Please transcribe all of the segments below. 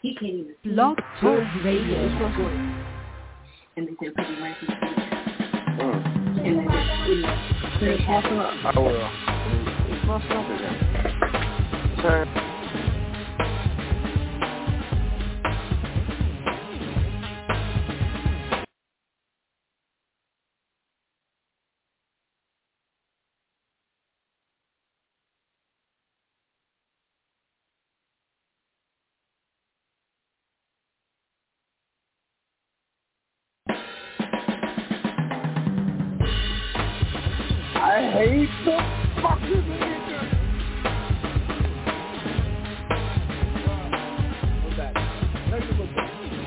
He can't even see. Blog Talk Radio. And they said, put him right to the beach. And they just, finish half of up. I will. It's my stuff again. Turn. I hate the fucking nigga. We're back. Let's go back.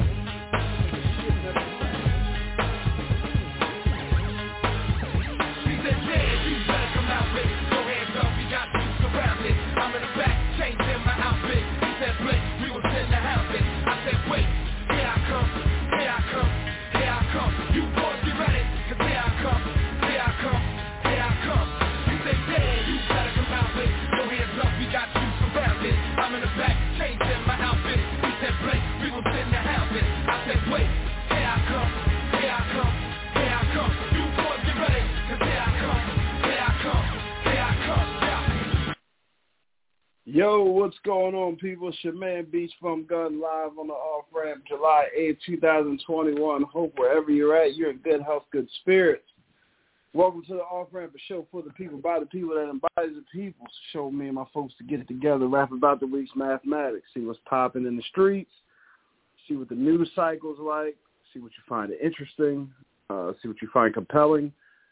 She said, yeah, you better come out with it. Go hands up, we got you surrounded. I'm in the back, changing my outfit. He said, Blake, we was in the house. I said, wait, here I come, here I come, here I come. You boys get ready, cause here I come, here I come. You say, yeah, you better come out with it. Your hands up, we got you surrounded. I'm in the back, changing my outfit. He said, Blake, we was in the house. I said, wait, here I come, here I come, here I come. You boys get ready, cause here I come, here I come, here I come, yeah. Yo, what's going on, people? It's your man Beach from Gun live on the off-ramp, July 8th, 2021. Hope wherever you're at, you're in good health, good spirits. Welcome to the off-ramp, a show for the people, by the people, that embodies the people. Show me and my folks to get it together, rap about the week's mathematics, see what's popping in the streets, see what the news cycle's like, see what you find interesting, see what you find compelling.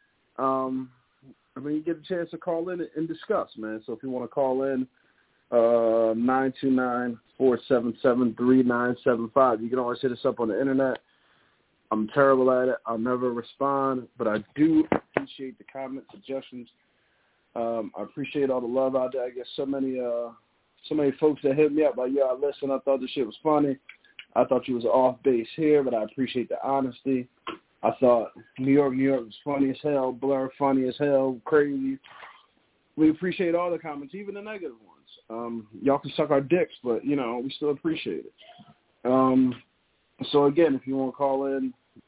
You get a chance to call in and discuss, man. So if you want to call in, 929-477-3975. You can always hit us up on the internet. I'm terrible at it. I'll never respond, but I do appreciate the comments, suggestions. I appreciate all the love out there. I guess so many folks that hit me up like, yeah, listen, I thought this shit was funny. I thought you was off base here, but I appreciate the honesty. I thought New York was funny as hell, Blur funny as hell, crazy. We appreciate all the comments, even the negative ones. Y'all can suck our dicks, but, we still appreciate it. So, again, if you want to call in,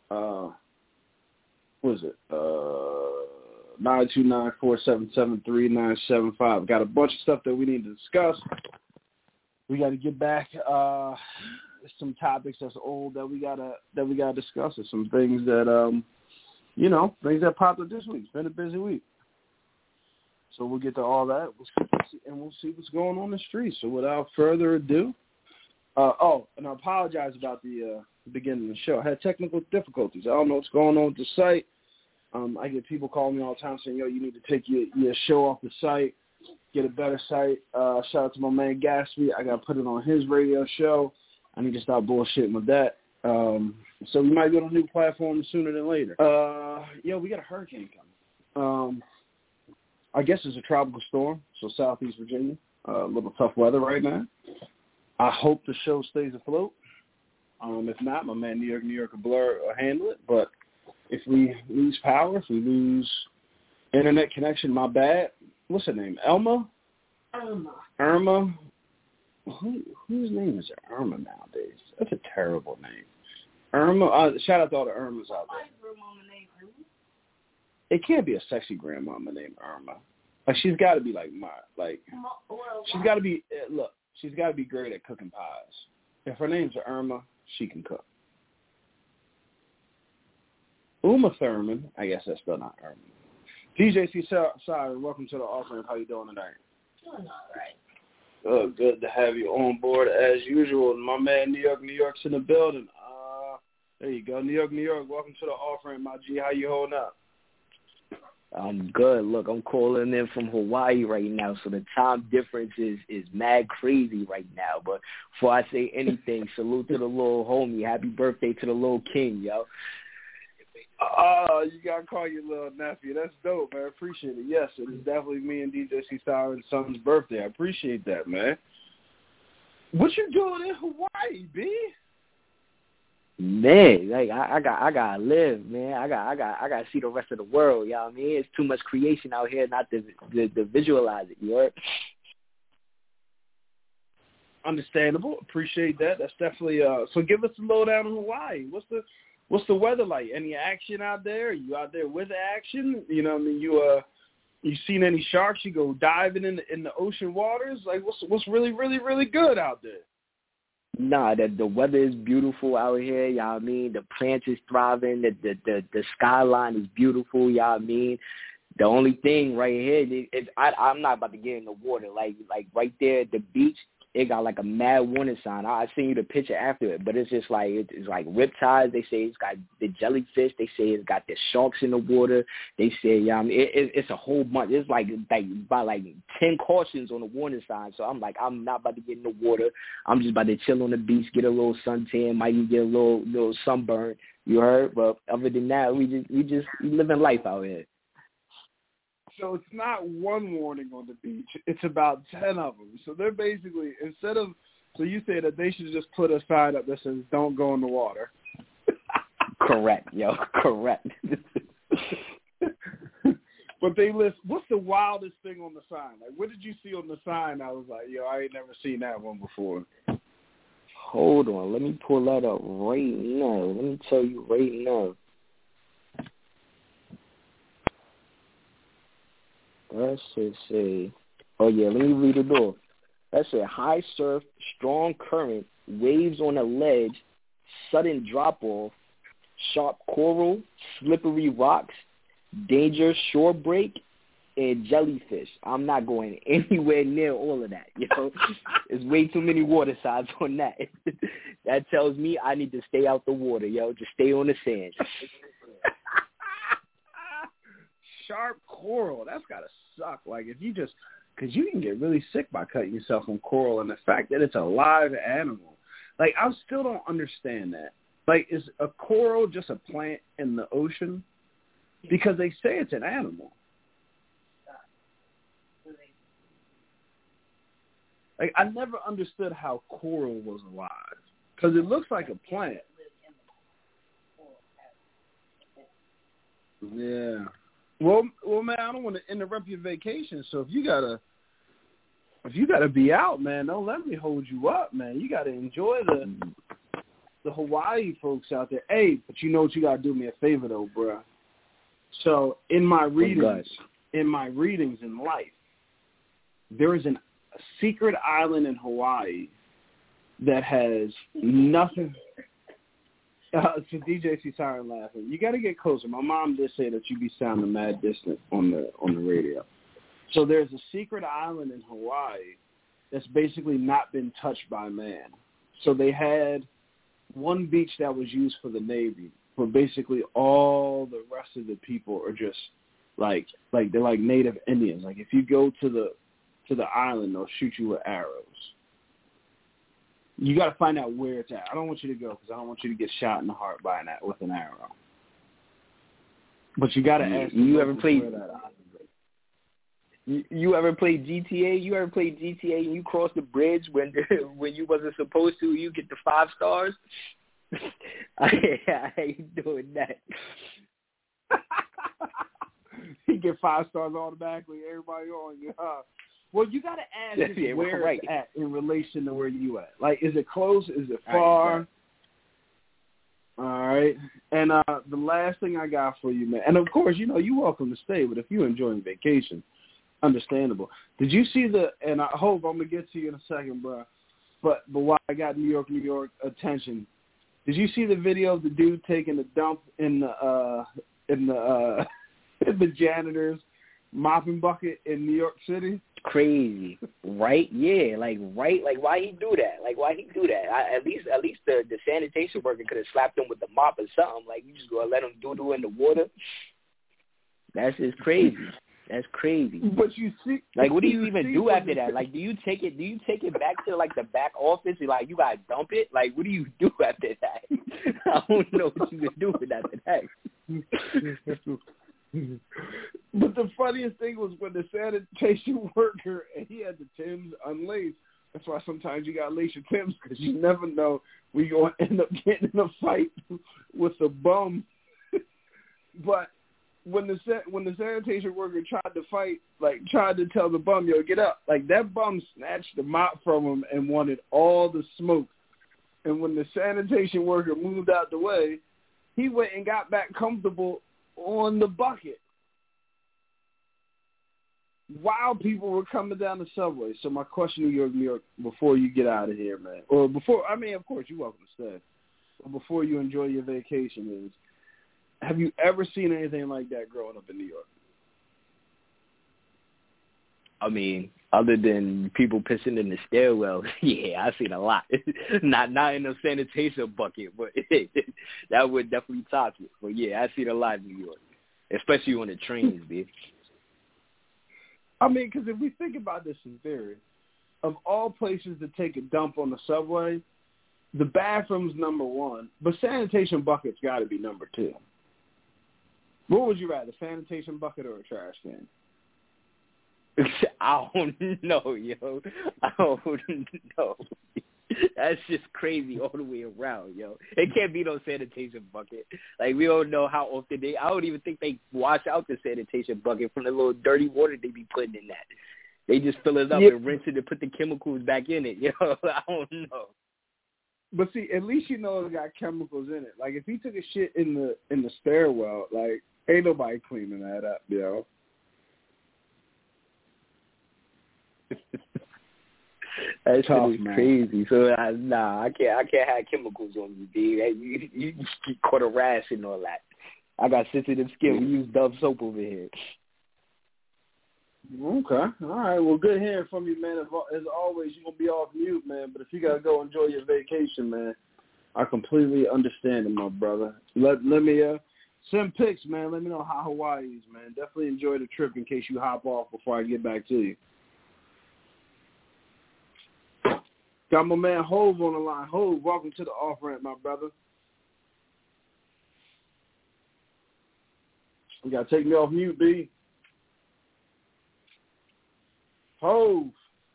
929-477-3975. Got a bunch of stuff that we need to discuss. We got to get back some topics that's old that we gotta discuss. There's some things that things that popped up this week. It's been a busy week. So we'll get to all that, we'll see what's going on in the streets. So without further ado, and I apologize about the beginning of the show. I had technical difficulties. I don't know what's going on with the site. I get people calling me all the time saying, yo, you need to take your show off the site, get a better site. Shout out to my man Gatsby. I got to put it on his radio show. I need to stop bullshitting with that. So we might go to a new platform sooner than later. We got a hurricane coming. I guess it's a tropical storm, so Southeast Virginia. A little tough weather right now. I hope the show stays afloat. If not, my man New York and Blur will handle it. But if we lose power, if we lose internet connection, my bad. What's her name? Elma? Irma? Whose name is Irma nowadays? That's a terrible name. Irma? Shout out to all the Irmas out there. It can't be a sexy grandmama named Irma. Like, she's got to be she's got to be, she's got to be great at cooking pies. If her name's Irma, she can cook. Uma Thurman, I guess that's still not Irma. DJ C. Sorry, welcome to the offering. How you doing tonight? Doing all right. Good to have you on board as usual. My man New York's in the building. There you go. New York, welcome to the offering, my G. How you holding up? I'm good. Look, I'm calling in from Hawaii right now, so the time difference is mad crazy right now. But before I say anything, salute to the little homie. Happy birthday to the little king, yo. You got to call your little nephew. That's dope, man. I appreciate it. Yes, it is definitely me and DJ C. Sour's son's birthday. I appreciate that, man. What you doing in Hawaii, B? Man, like I gotta live, man. I gotta see the rest of the world. You know what I mean? It's too much creation out here not to visualize it. You heard? Understandable. Appreciate that. That's definitely so give us a lowdown on Hawaii. What's the weather like? Any action out there? Are you out there with action? You know what I mean? You seen any sharks? You go diving in the ocean waters? Like what's really, really, really good out there? Nah, the weather is beautiful out here, y'all. I mean, the plants is thriving, the skyline is beautiful, y'all. I mean, the only thing right here is I'm not about to get in the water. Like right there at the beach, it got like a mad warning sign. I seen you the picture after it, but it's just like it's like riptides. They say it's got the jellyfish. They say it's got the sharks in the water. They say it's a whole bunch. It's like by like 10 cautions on the warning sign. So I'm like, I'm not about to get in the water. I'm just about to chill on the beach, get a little suntan, might even get a little sunburn. You heard? But other than that, we living life out here. So it's not one warning on the beach. It's about 10 of them. So they're basically, so you say that they should just put a sign up that says, don't go in the water. Correct, yo. Correct. But they list, what's the wildest thing on the sign? Like, what did you see on the sign? I was like, yo, I ain't never seen that one before. Hold on. Let me pull that up right now. Let me tell you right now. That should say, oh, yeah, let me read it off. That said, high surf, strong current, waves on a ledge, sudden drop-off, sharp coral, slippery rocks, danger shore break, and jellyfish. I'm not going anywhere near all of that, you know. There's way too many water signs on that. That tells me I need to stay out the water, yo. Just stay on the sand. Sharp coral, that's gotta suck. Like if you just, because you can get really sick by cutting yourself on coral, and the fact that it's a live animal, like I still don't understand that. Like, is a coral just a plant in the ocean? Because they say it's an animal. Like I never understood how coral was alive, because it looks like a plant. Yeah. Well, man, I don't want to interrupt your vacation. So if you gotta be out, man, don't let me hold you up, man. You gotta enjoy the Hawaii folks out there. Hey, but you know what? You gotta do me a favor though, bro. So in my readings in life, there is a secret island in Hawaii that has nothing. So DJ Siren laughing. You got to get closer. My mom did say that you be sounding mad distant on the radio. So there's a secret island in Hawaii that's basically not been touched by man. So they had one beach that was used for the Navy, but basically all the rest of the people are just like they're like Native Indians. Like if you go to the island, they'll shoot you with arrows. You got to find out where it's at. I don't want you to go because I don't want you to get shot in the heart with an arrow. But you got to ask. You ever played? You ever played GTA? You ever played GTA and you crossed the bridge when you wasn't supposed to? You get the 5 stars. I ain't doing that. You get 5 stars automatically. Everybody on you. Well, you got to ask where it's at in relation to where you at. Like, is it close? Is it far? All right. And the last thing I got for you, man, and of course, you know, you're welcome to stay, but if you're enjoying vacation, understandable. Did you see and I hope I'm going to get to you in a second, bro, but while I got New York attention, did you see the video of the dude taking a dump in the janitor's mopping bucket in New York City? Crazy, right? Yeah, like why he do that? At least the sanitation worker could have slapped him with the mop or something. Like you just gonna let him doodle in the water? That's just crazy. That's crazy. But you see, like, what do you even do after that? Like, do you take it back to like the back office? And, like, you gotta dump it? Like, what do you do after that? I don't know what you can do after that. But the funniest thing was when the sanitation worker, and he had the Timbs unlaced. That's why sometimes you got to lace your Timbs because you never know when you're going to end up getting in a fight with a bum. But when the sanitation worker tried to fight, like tried to tell the bum, yo, get up, like that bum snatched the mop from him and wanted all the smoke. And when the sanitation worker moved out the way, he went and got back comfortable on the bucket while people were coming down the subway. So my question to you, New York, before you get out of here, man, or before, I mean, of course, you're welcome to stay, but before you enjoy your vacation is, have you ever seen anything like that growing up in New York? I mean, other than people pissing in the stairwell, yeah, I've seen a lot. not in a sanitation bucket, but that would definitely top it. But yeah, I've seen a lot in New York, especially on the trains, bitch. I mean, because if we think about this in theory, of all places to take a dump on the subway, the bathroom's number one, but sanitation bucket's got to be number two. What would you rather, sanitation bucket or a trash can? I don't know, yo. I don't know. That's just crazy all the way around, yo. It can't be no sanitation bucket. Like, we don't know how often I don't even think they wash out the sanitation bucket from the little dirty water they be putting in that. They just fill it up and rinse it and put the chemicals back in it, yo. I don't know. But see, at least you know it got chemicals in it. Like, if he took a shit in the stairwell, like, ain't nobody cleaning that up, yo. That shit is crazy. So I can't have chemicals on me, dude. You caught a rash and all that. I got sensitive skin. We use Dove soap over here. Okay. All right. Well, good hearing from you, man. As always, you're going to be off mute, man. But if you got to go enjoy your vacation, man, I completely understand it, my brother. Let me send pics, man. Let me know how Hawaii is, man. Definitely enjoy the trip in case you hop off before I get back to you. Got my man Hove on the line. Hove, welcome to the off-ramp, my brother. You got to take me off mute, B. Hove,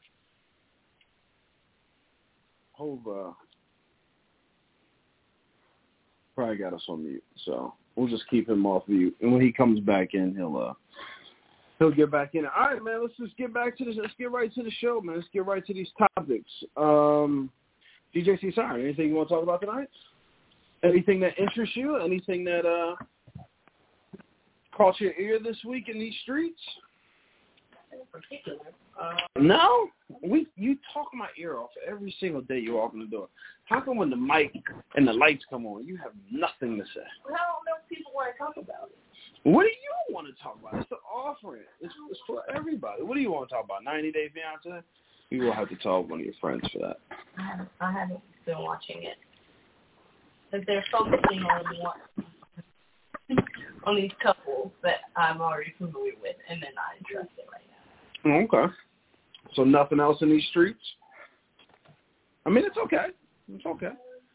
probably got us on mute, so we'll just keep him off mute. And when he comes back in, he'll get back in. All right, man. Let's just get back to this. Let's get right to the show, man. Let's get right to these topics. DJ C. Sorry, anything you want to talk about tonight? Anything that interests you? Anything that caught your ear this week in these streets? In particular. No, you talk my ear off every single day you walk in the door. How come when the mic and the lights come on, you have nothing to say? Well, I don't know if people want to talk about it. What do you want to talk about? It's the offering. It's for everybody. What do you want to talk about? 90 Day Fiancé? You will have to talk to one of your friends for that. I haven't been watching it. But they're focusing on these couples that I'm already familiar with, and they're not interested right now. Okay. So nothing else in these streets? I mean, it's okay. It's okay.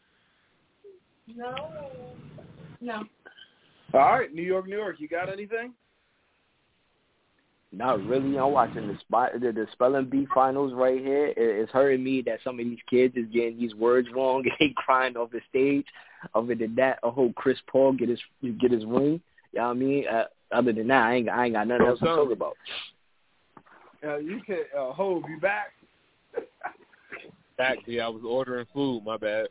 No. All right, New York, you got anything? Not really. I'm watching the spelling bee finals right here. It's hurting me that some of these kids is getting these words wrong and they crying off the stage. Other than that, I hope Chris Paul get his ring. You know what I mean? Other than that, I ain't got nothing else to talk about. You can Hove, you back? Back, yeah. I was ordering food. My bad.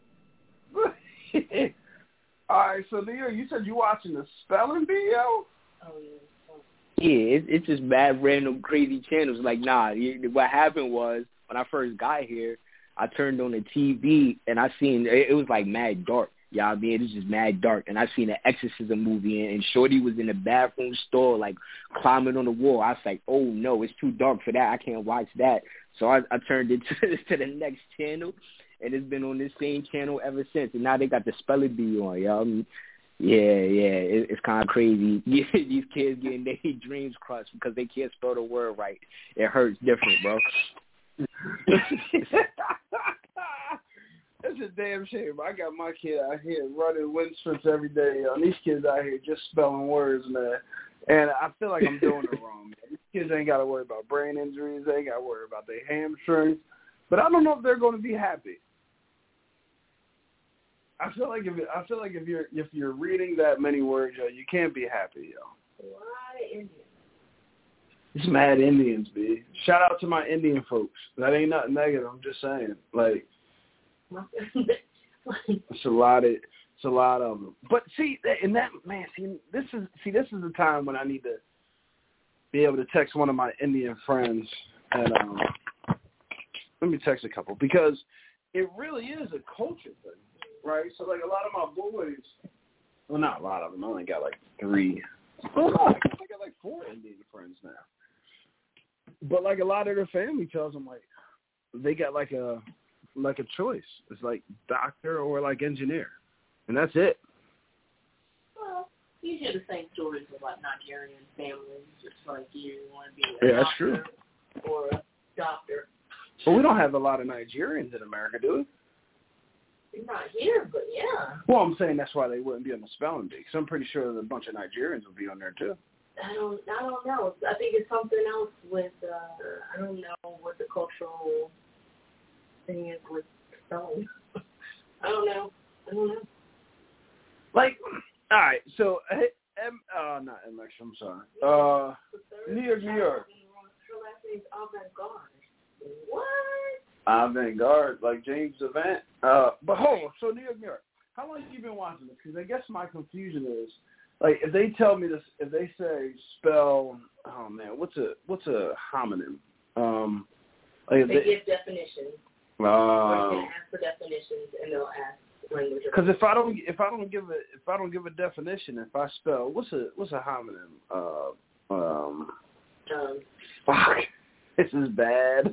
All right, so Leo, you said you watching the spelling bee, yo? Oh, yeah. Yeah, it's just mad random crazy channels. Like, what happened was when I first got here, I turned on the TV and I seen it was like mad dark. Yeah, you know I mean, it was just mad dark. And I seen an exorcism movie and Shorty was in the bathroom stall, like climbing on the wall. I was like, oh no, it's too dark for that. I can't watch that. So I turned it to the next channel, and it's been on this same channel ever since. And now they got the spelling bee on, y'all. I mean, it's kind of crazy. These kids getting their dreams crushed because they can't spell the word right. It hurts different, bro. It's a damn shame. I got my kid out here running wind sprints every day. These kids out here just spelling words, man. And I feel like I'm doing it wrong, man. These kids ain't got to worry about brain injuries. They ain't got to worry about their hamstrings. But I don't know if they're going to be happy. I feel like if you're reading that many words, yo, you can't be happy, yo. Why Indians? It's mad Indians, B. Shout out to my Indian folks. That ain't nothing negative. I'm just saying, like, it's a lot of them. But see, and that man, this is the time when I need to be able to text one of my Indian friends and let me text a couple because it really is a culture thing, right? So like a lot of my boys, well, not a lot of them. I only got like 3. Well, I got like 4 Indian friends now. But like a lot of their family tells them like they got like a choice. It's like doctor or like engineer, and that's it. Well, you hear the same stories about Nigerian families, just like you want to be a that's true. Or a doctor. But we don't have a lot of Nigerians in America, do we? Not here, but yeah. Well, I'm saying that's why they wouldn't be on the spelling bee. Because I'm pretty sure that a bunch of Nigerians would be on there too. I don't know. I think it's something else with I don't know what the cultural thing is with spelling. I don't know. Like, all right. So, not MX. I'm sorry. New York. Her last name's Avant-Garde. What? Avant-Garde, like James Avant. But hold on. So New York. How long have you been watching this? Because I guess my confusion is, like, if they tell me this, if they say spell, oh man, what's a homonym? Like they give definitions. Or you can ask for definitions, and they'll ask language. Because if I don't give a definition, if I spell, what's a homonym? Fuck, this is bad.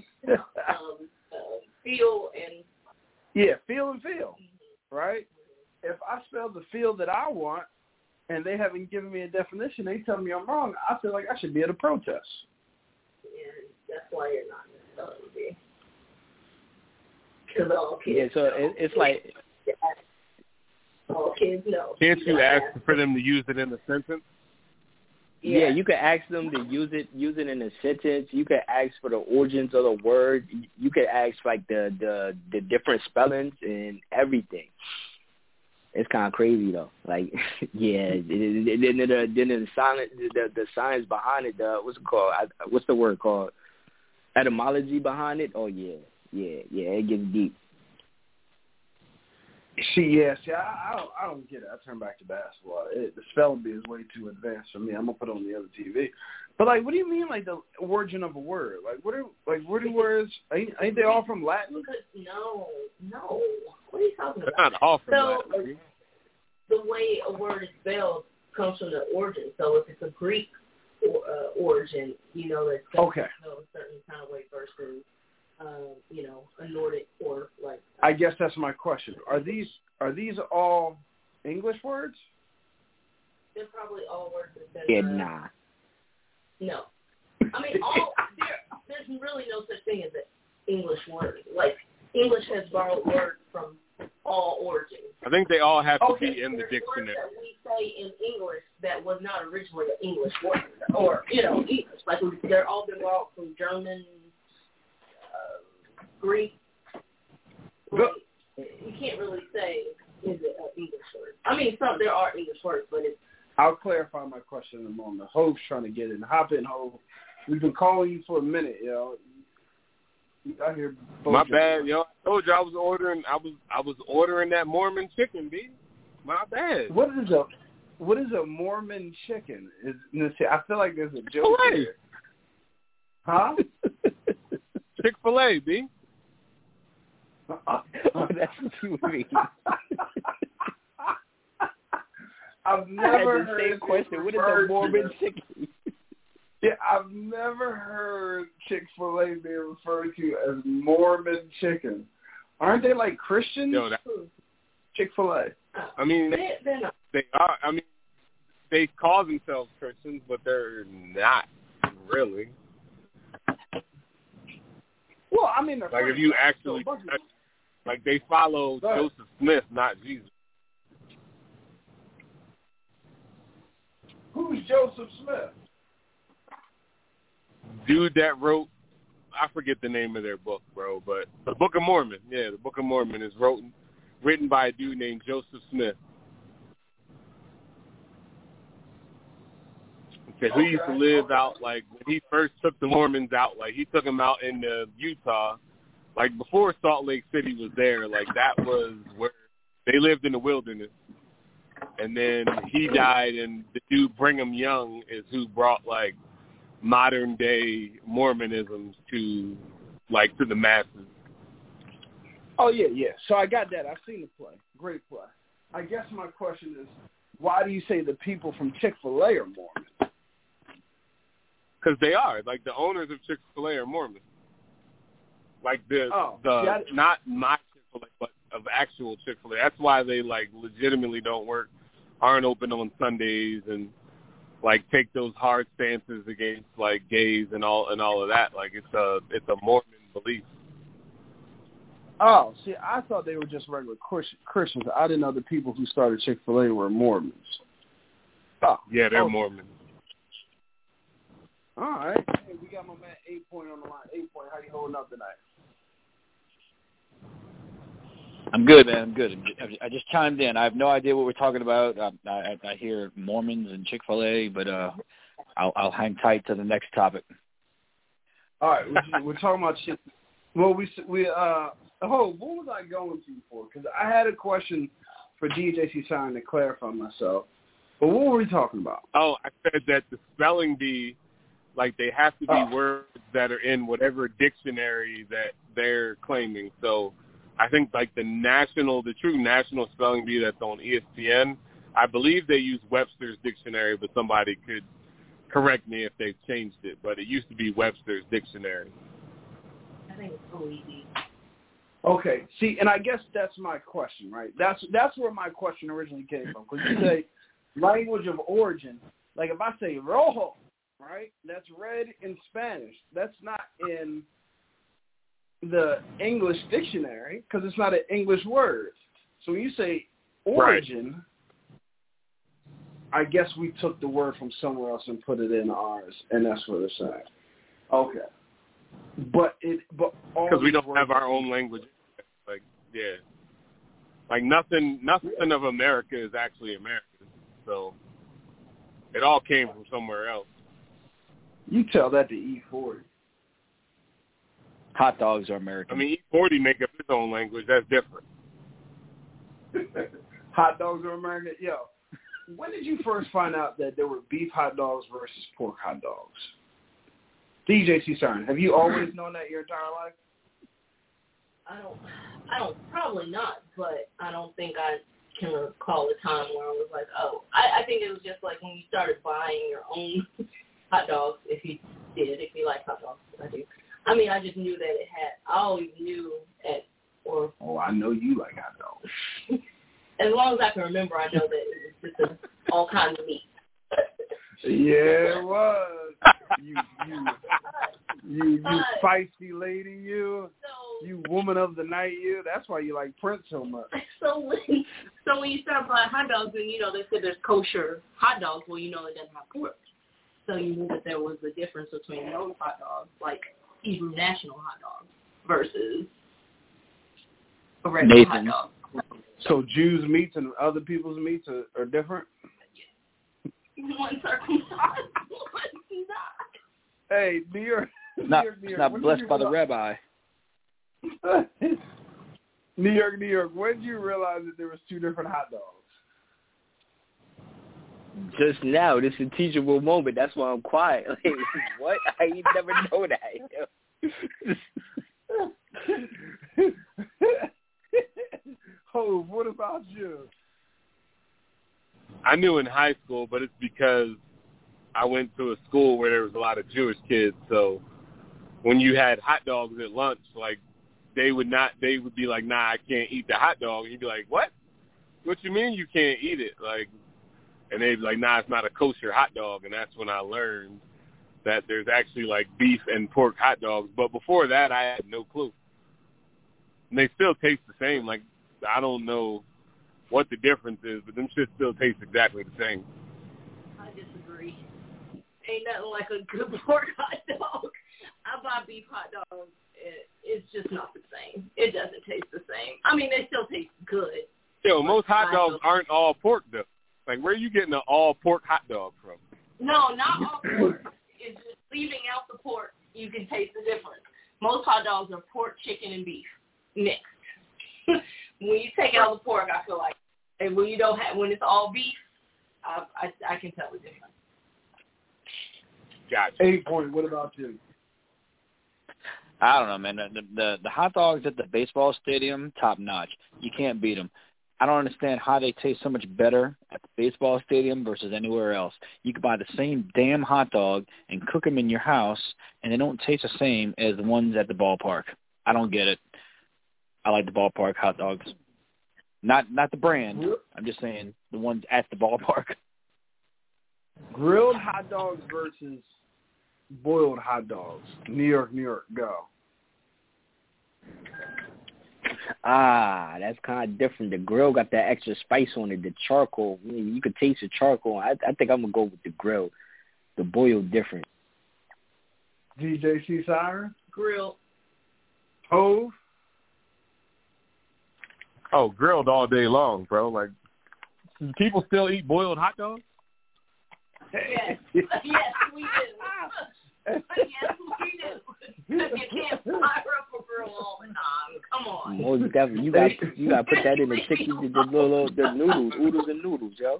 Feel and. Yeah, feel and feel, right? If I spell the feel that I want, and they haven't given me a definition, they tell me I'm wrong, I feel like I should be at a protest. And that's why you're not in the spelling bee. Because all kids yeah, so it's like... All kids know. Can't you ask for them to use it in a sentence? Yeah, you could ask them to use it in a sentence. You could ask for the origins of the word. You could ask like the different spellings and everything. It's kind of crazy though. Like, yeah, then the science behind it. What's it called? What's the word called? Etymology behind it. Oh yeah, it gets deep. I don't get it. I turn back to basketball. The spelling bee is way too advanced for me. I'm gonna put it on the other TV. But like, what do you mean, like the origin of a word? Like, what are words? Ain't they all from Latin? No. What are you talking about? They're not all from Latin. The way a word is spelled comes from the origin. So if it's a Greek origin, you know that's spelled a certain kind of way versus. A Nordic or like. I guess that's my question. Are these all English words? They're probably all words that. Nah. No, I mean there's really no such thing as an English word. Like English has borrowed words from all origins. I think they all have to be in the dictionary. Words that we say in English that was not originally an English word, or English. Like they're all been borrowed from German. Greek. You can't really say is it an English word. I mean, there are English words, but it's. I'll clarify my question in a moment. Hope's trying to get in. Hop in, Hope. We've been calling you for a minute, yo. You out here. My bad, yo. I told you I was ordering that Mormon chicken, B. My bad. What is a Mormon chicken? I feel like there's a joke here. Huh? Chick-fil-A, B. That's what you mean. I've never heard the same question. What is a Mormon chicken? Yeah, I've never heard Chick-fil-A being referred to as Mormon chicken. Aren't they like Christians? Yo, Chick-fil-A. I mean, they are. I mean, they call themselves Christians, but they're not really. Well, I mean, like if you actually, like they follow Joseph Smith, not Jesus. Who's Joseph Smith? Dude that wrote, I forget the name of their book, bro, but the Book of Mormon. Yeah, the Book of Mormon is written by a dude named Joseph Smith. Okay, who used to live out, like, when he first took the Mormons out, like, he took them out into Utah, like, before Salt Lake City was there, like, that was where they lived in the wilderness. And then he died, and the dude Brigham Young is who brought, like, modern-day Mormonisms to, like, to the masses. Oh, yeah. So I got that. I've seen the play. Great play. I guess my question is, why do you say the people from Chick-fil-A are Mormon? Because they are. Like, the owners of Chick-fil-A are Mormon. Like, not my Chick-fil-A, but of actual Chick-fil-A. That's why they, like, legitimately aren't open on Sundays and, like, take those hard stances against, like, gays and all of that. Like, it's a Mormon belief. Oh, see, I thought they were just regular Christians. I didn't know the people who started Chick-fil-A were Mormons. Oh, yeah, they're Mormons. All right. Hey, we got my man 8 Point on the line. 8 Point, how you holding up tonight? I'm good, man. I'm good. I just chimed in. I have no idea what we're talking about. I hear Mormons and Chick-fil-A, but I'll hang tight to the next topic. All right, we're talking about Chick. Well, what was I going to for? Because I had a question for DJC Sign to clarify myself. But what were we talking about? Oh, I said that the spelling bee, like, they have to be words that are in whatever dictionary that they're claiming. So I think, like, the true national spelling bee that's on ESPN, I believe they use Webster's dictionary, but somebody could correct me if they've changed it. But it used to be Webster's dictionary. I think it's OED. Okay. See, and I guess that's my question, right? That's where my question originally came from. Because you say language of origin. Like, if I say rojo, right, that's red in Spanish. That's not in the English dictionary because it's not an English word. So when you say origin, right, I guess we took the word from somewhere else and put it in ours, and that's what it's saying. Okay. But because we don't have our own language. Like, yeah. Like, nothing of America is actually American. So it all came from somewhere else. You tell that to E40. Hot dogs are American. I mean, E40 make up his own language. That's different. Hot dogs are American. Yo, when did you first find out that there were beef hot dogs versus pork hot dogs? DJ C-Cern, have you always known that your entire life? I don't, probably not, but I don't think I can recall a time where I was like, oh, I think it was just like when you started buying your own hot dogs, if you like hot dogs, I do. I mean, I just knew that it had, I always knew I know you like hot dogs. As long as I can remember, I know that it was just all kinds of meat. Yeah, it was. You feisty lady, you woman of the night, you. That's why you like Prince so much. So when you start buying hot dogs, and they said there's kosher hot dogs, well, it doesn't have pork. So you knew that there was a difference between those hot dogs, like Hebrew national hot dogs, versus a regular hot dog. So Jews' meats and other people's meats are different? One circumcised, one's not. Hey, New York. It's not blessed by the rabbi. New York. When did you realize that there was two different hot dogs? Just now. This is a teachable moment. That's why I'm quiet. Like, what? I ain't never know that. Oh, what about you? I knew in high school, but it's because I went to a school where there was a lot of Jewish kids. So when you had hot dogs at lunch, like, they would be like, nah, I can't eat the hot dog. And you'd be like, what? What you mean you can't eat it? Like, and they'd be like, nah, it's not a kosher hot dog. And that's when I learned that there's actually, like, beef and pork hot dogs. But before that, I had no clue. And they still taste the same. Like, I don't know what the difference is, but them shit still taste exactly the same. I disagree. Ain't nothing like a good pork hot dog. I buy beef hot dogs. It's just not the same. It doesn't taste the same. I mean, they still taste good. Yo, most hot dogs aren't all pork, though. Like, where are you getting an all-pork hot dog from? No, not all pork. It's just leaving out the pork. You can taste the difference. Most hot dogs are pork, chicken, and beef mixed. When you take out the pork, I feel like, and when it's all beef, I can tell the difference. Gotcha. 8 point. What about you? I don't know, man. The hot dogs at the baseball stadium, top notch. You can't beat them. I don't understand how they taste so much better at the baseball stadium versus anywhere else. You can buy the same damn hot dog and cook them in your house, and they don't taste the same as the ones at the ballpark. I don't get it. I like the ballpark hot dogs. Not the brand. I'm just saying the ones at the ballpark. Grilled hot dogs versus boiled hot dogs. New York, go. That's kind of different. The grill got that extra spice on it. The charcoal, you could taste the charcoal. I think I'm going to go with the grill. The boiled different. DJ C. Siren? Grilled. Hove? Oh, grilled all day long, bro. Like, do people still eat boiled hot dogs? Yes, we do. Yes, we do. You can't fire up a grill all the time. Come on. Most definitely. You got to put that in the chicken, the noodles, oodles and noodles, yo.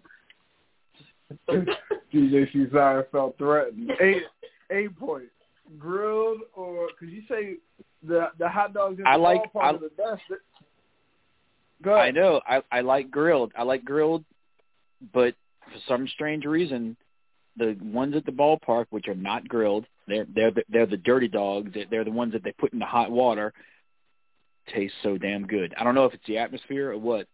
DJ C. Siren felt threatened. 8 points. Grilled or, because you say the hot dogs in the ballpark are the best. Go ahead. I know. I like grilled. But for some strange reason, the ones at the ballpark, which are not grilled, they're the dirty dogs. They're the ones that they put in the hot water. Taste so damn good. I don't know if it's the atmosphere or what.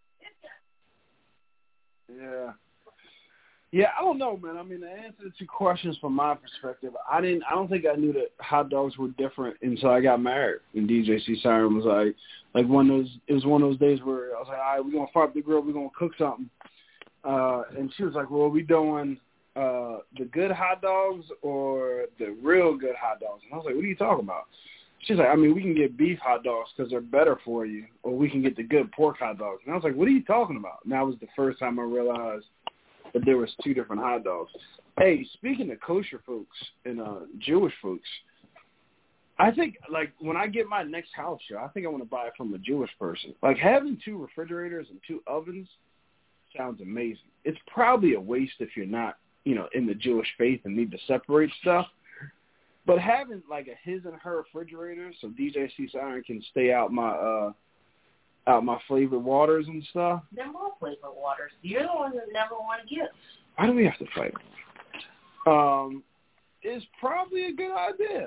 Yeah, I don't know, man. I mean, to answer the two questions from my perspective, I don't think I knew that hot dogs were different until I got married. And DJ C. Siren was like it was one of those days where I was like, all right, we're going to fire up the grill, we're going to cook something. And she was like, well, are we doing the good hot dogs or the real good hot dogs? And I was like, what are you talking about? She's like, I mean, we can get beef hot dogs because they're better for you, or we can get the good pork hot dogs. And I was like, what are you talking about? And that was the first time I realized that there was two different hot dogs. Hey, speaking of kosher folks and Jewish folks, I think, like, when I get my next house show, I think I want to buy it from a Jewish person. Like, having 2 refrigerators and 2 ovens sounds amazing. It's probably a waste if you're not, in the Jewish faith and need to separate stuff. But having, like, a his and her refrigerator so DJ C. Siren can stay out my flavored waters and stuff. They're more flavored waters. You're the one that never want to give. Why do we have to fight? It's probably a good idea.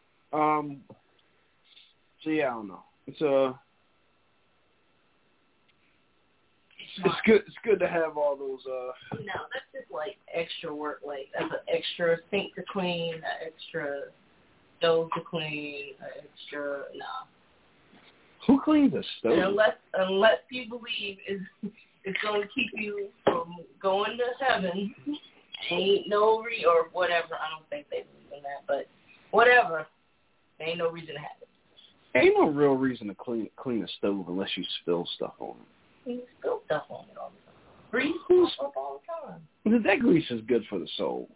So yeah, I don't know. It's good to have all those. No, that's just like extra work. Like that's an extra sink to clean, an extra stove to clean, an extra Who cleans a stove? And unless you believe it's going to keep you from going to heaven, ain't no or whatever. I don't think they believe in that, but whatever. There ain't no reason to have it. Ain't no real reason to clean a stove unless you spill stuff on it. You spill stuff on it all the time. Grease up all the time. That grease is good for the soul.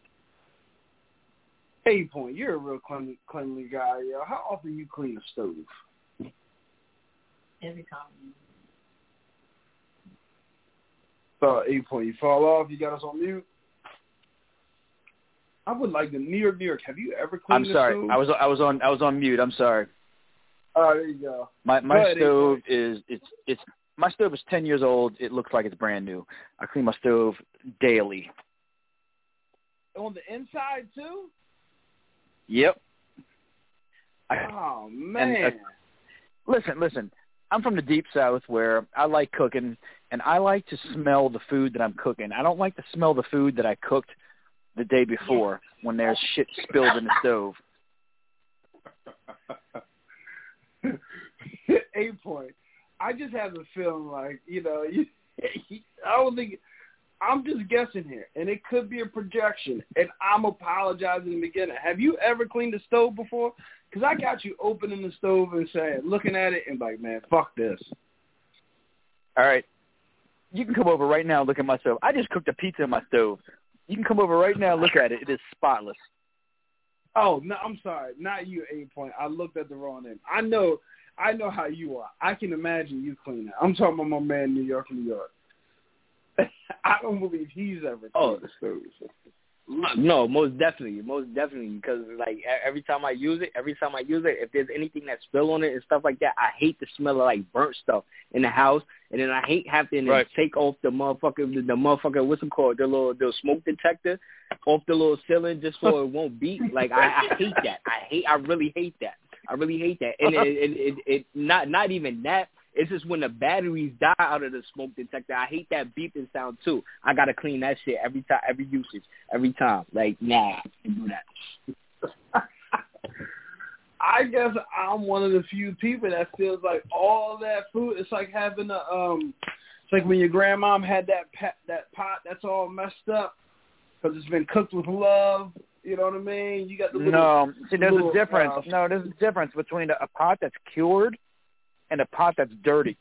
8 point. You're a real cleanly guy, yo. How often you clean a stove? Every time. 8 point. You fall off. You got us on mute. I would like to New York. Have you ever cleaned? I'm sorry. Stove? I was on mute. I'm sorry. Oh, there you go. My stove is my stove is 10 years old. It looks like it's brand new. I clean my stove daily. On the inside too? Yep. Oh man. Listen. I'm from the deep south where I like cooking, and I like to smell the food that I'm cooking. I don't like to smell the food that I cooked the day before when there's shit spilled in the stove. 8 point. I just have a feeling like, I don't think, I'm just guessing here, and it could be a projection, and I'm apologizing in the beginning. Have you ever cleaned a stove before? Because I got you opening the stove and saying, looking at it and like, man, fuck this. All right. You can come over right now and look at my stove. I just cooked a pizza in my stove. You can come over right now and look at it. It is spotless. Oh, no, I'm sorry. Not you, 8 Point. I looked at the wrong end. I know how you are. I can imagine you clean it. I'm talking about my man, New York. I don't believe he's ever cleaned the stove. No, most definitely, because like every time I use it, if there's anything that spill on it and stuff like that, I hate the smell of like burnt stuff in the house, and then I hate having to take off the motherfucker, what's it called, the smoke detector off the little ceiling just so it won't beep. Like I hate that. I really hate that. And it not even that. It's just when the batteries die out of the smoke detector, I hate that beeping sound too. I gotta clean that shit every time. Like, nah, I can't do that. I guess I'm one of the few people that feels like all that food. It's like having it's like when your grandmom had that pot that's all messed up because it's been cooked with love. You know what I mean? You got the little, there's a difference. There's a difference between a pot that's cured and a pot that's dirty.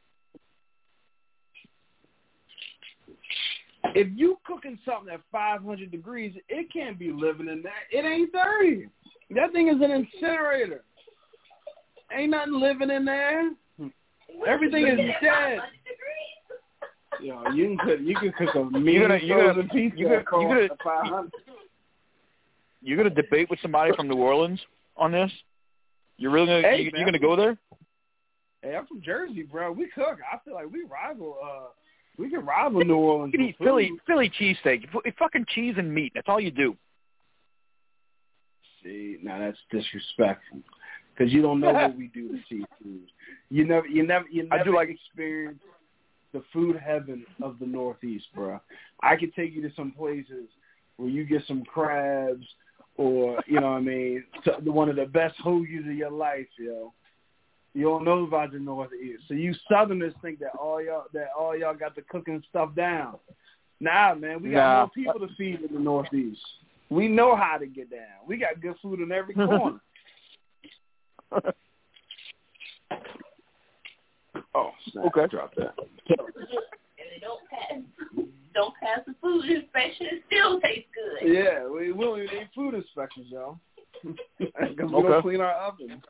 If you cooking something at 500 degrees, it can't be living in that. It ain't dirty. That thing is an incinerator. Ain't nothing living in there. Everything is dead. Yo, you can cook a meal frozen pizza at 500. You gonna debate with somebody from New Orleans on this? You're really gonna you're gonna go there? Hey, I'm from Jersey, bro. We cook. I feel like we rival. We can rival New Orleans. You can eat Philly cheesesteak. You put fucking cheese and meat. That's all you do. See, now that's disrespectful because you don't know what we do to seafood. You never experience the food heaven of the Northeast, bro. I could take you to some places where you get some crabs, or you know what I mean, one of the best hoagies of your life, yo. You don't know about the Northeast. So you Southerners think that all y'all got the cooking stuff down. Nah, man, we got more people to feed in the Northeast. We know how to get down. We got good food in every corner. Oh, snap. Okay. Drop that. And they don't pass the food inspection. It still tastes good. Yeah, we don't even need food inspections, y'all. Because we don't clean our ovens.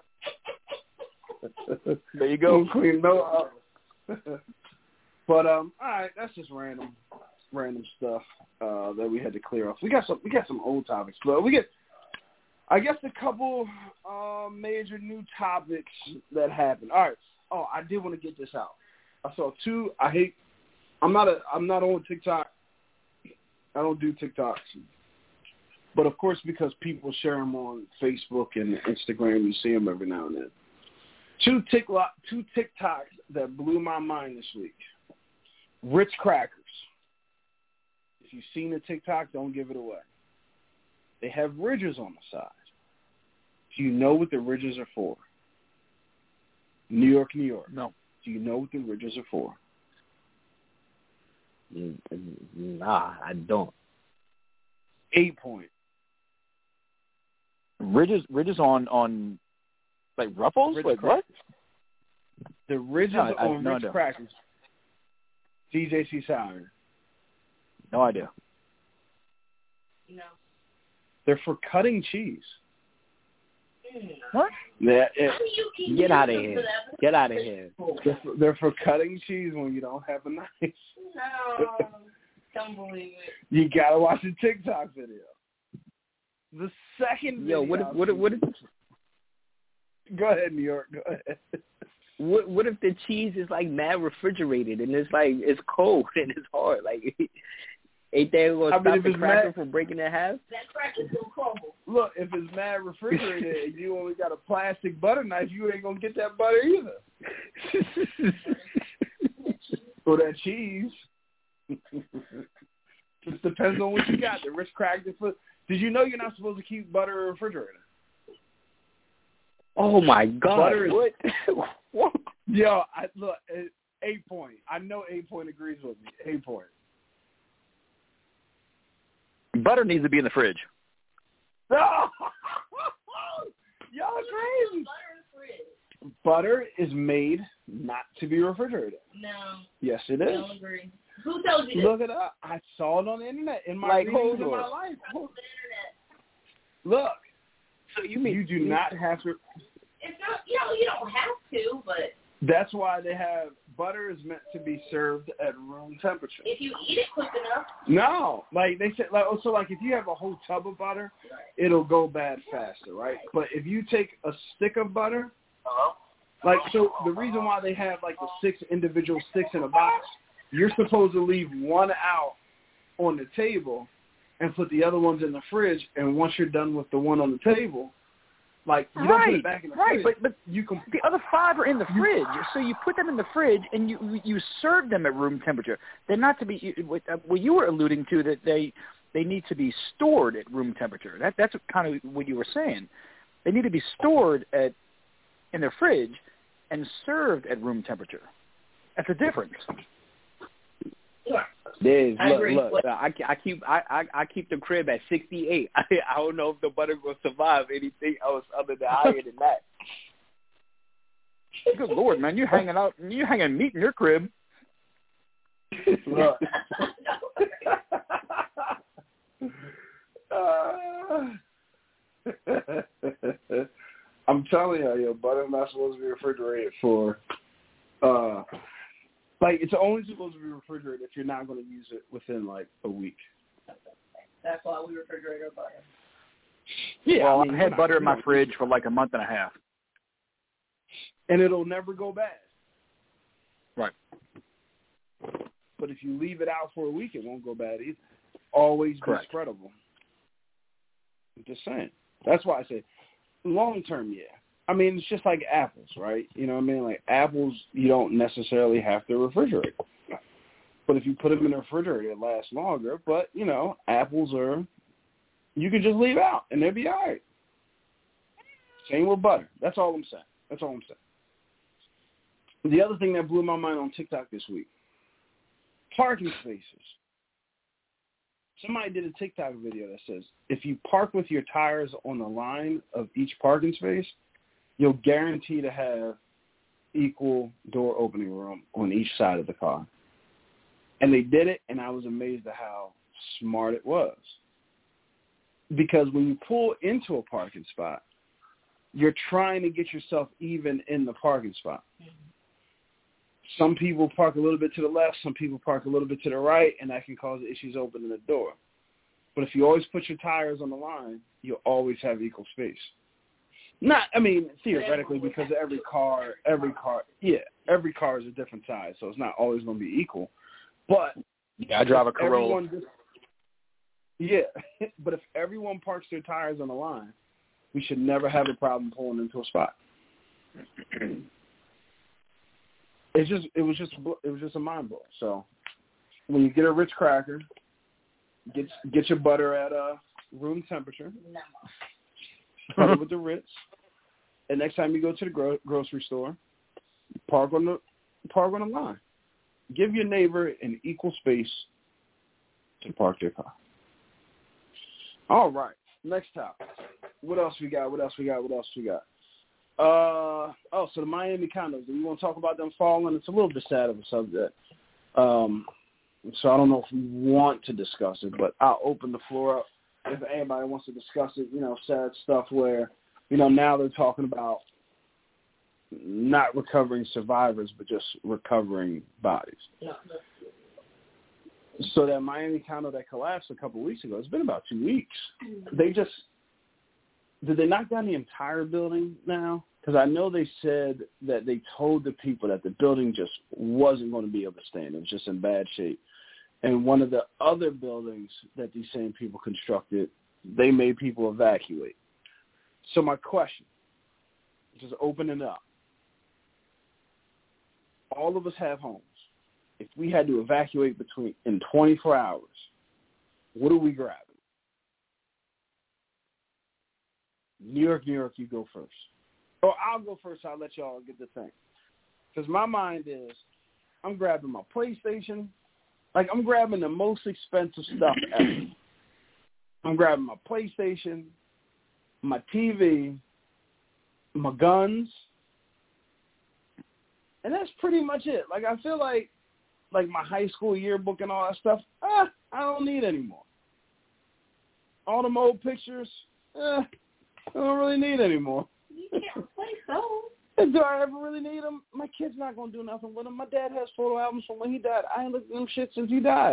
There you go. Don't clean no ovens. But all right, that's just random stuff that we had to clear off. We got some old topics, but I guess a couple major new topics that happened. All right. Oh, I did want to get this out. I saw two. I'm not on TikTok. I don't do TikToks. But of course, because people share them on Facebook and Instagram, you see them every now and then. Two TikToks that blew my mind this week. Ritz crackers. If you've seen the TikTok, don't give it away. They have ridges on the side. Do you know what the ridges are for? New York. No. Do you know what the ridges are for? Nah, I don't. 8 Point. Ridges on like Ruffles? Ritz Wait, crackers. What? The ridges on Ritz crackers. DJC Sour. No idea. No. They're for cutting cheese. What? Get out of here. Get out of here. They're for cutting cheese when you don't have a knife. No. Don't believe it. You gotta watch the TikTok video. The second video. What if Go ahead, New York. Go ahead. What if the cheese is like mad refrigerated and it's like it's cold and it's hard? Like, ain't that gonna stop the cracker from breaking in half? That cracker's gonna crumble. Look, if it's mad refrigerated and you only got a plastic butter knife, you ain't gonna get that butter either. Or that cheese. Just depends on what you got. The Ritz crackers. Did you know you're not supposed to keep butter in a refrigerator? Oh my God! Butter is, what? Yo, look, 8 Point. I know 8 Point agrees with me. 8 Point. Butter needs to be in the fridge. No! Y'all crazy. Butter is made not to be refrigerated. No. Yes, it is. I don't agree. Who told you this? Look it up. I saw it on the internet in my readings in my life. Look. So you mean you do not have to? It's not. You don't have to, but that's why they have butter is meant to be served at room temperature. If you eat it quick enough. No, like they said, like also like if you have a whole tub of butter, it'll go bad faster, right? But if you take a stick of butter, like so the reason why they have like the 6 individual sticks in a box, you're supposed to leave one out on the table and put the other ones in the fridge. And once you're done with the one on the table, like you don't put it back in the fridge. Right, but you can. The other 5 are in the fridge, so you put them in the fridge and you serve them at room temperature. They're not to be. What you were alluding to that they need to be stored at room temperature. That's kind of what you were saying. They need to be stored in their fridge and served at room temperature. That's a difference. Look, I keep the crib at 68. I don't know if the butter will survive anything else other than higher than that. Good Lord, man, you're hanging meat in your crib. Look. I'm telling you, butter's not supposed to be refrigerated for like, it's only supposed to be refrigerated if you're not going to use it within, like, a week. That's why we refrigerate our butter. Yeah. Well, I had butter in my fridge for like a month and a half. And it'll never go bad. Right. But if you leave it out for a week, it won't go bad either. Always be spreadable. I'm just saying. That's why I say long term, yeah. I mean, it's just like apples, right? You know what I mean? Like apples, you don't necessarily have to refrigerate. But if you put them in the refrigerator, it lasts longer. But, you know, apples you can just leave out and they'll be all right. Same with butter. That's all I'm saying. The other thing that blew my mind on TikTok this week, parking spaces. Somebody did a TikTok video that says, if you park with your tires on the line of each parking space, you'll guarantee to have equal door opening room on each side of the car. And they did it, and I was amazed at how smart it was. Because when you pull into a parking spot, you're trying to get yourself even in the parking spot. Mm-hmm. Some people park a little bit to the left, some people park a little bit to the right, and that can cause issues opening the door. But if you always put your tires on the line, you'll always have equal space. Theoretically, because every car is a different size, so it's not always going to be equal. But I drive a Corolla. But if everyone parks their tires on the line, we should never have a problem pulling into a spot. It was just a mind blow. So when you get a Ritz cracker, get your butter at room temperature. Start with the Ritz. And next time you go to the grocery store, park on the line. Give your neighbor an equal space to park their car. All right. Next topic. What else we got? So the Miami condos. Do we want to talk about them falling? It's a little bit sad of a subject. So I don't know if we want to discuss it, but I'll open the floor up if anybody wants to discuss it. You know, sad stuff where, you know, now they're talking about not recovering survivors, but just recovering bodies. Yeah. So that Miami condo that collapsed a couple of weeks ago, it's been about 2 weeks. Did they knock down the entire building now? Because I know they said that they told the people that the building just wasn't going to be able to stand. It was just in bad shape. And one of the other buildings that these same people constructed, they made people evacuate. So my question, just opening up. All of us have homes. If we had to evacuate in 24 hours, what are we grabbing? New York, you go first. Or I'll go first. I'll let y'all get the thing. Because my mind is, I'm grabbing my PlayStation. Like, I'm grabbing the most expensive stuff ever. I'm grabbing my PlayStation, my TV, my guns, And that's pretty much it. Like, I feel like my high school yearbook and all that stuff, I don't need anymore. All them old pictures, I don't really need anymore. You can't replace those. Do I ever really need them? My kid's not going to do nothing with them. My dad has photo albums from when he died. I ain't looked at them shit since he died.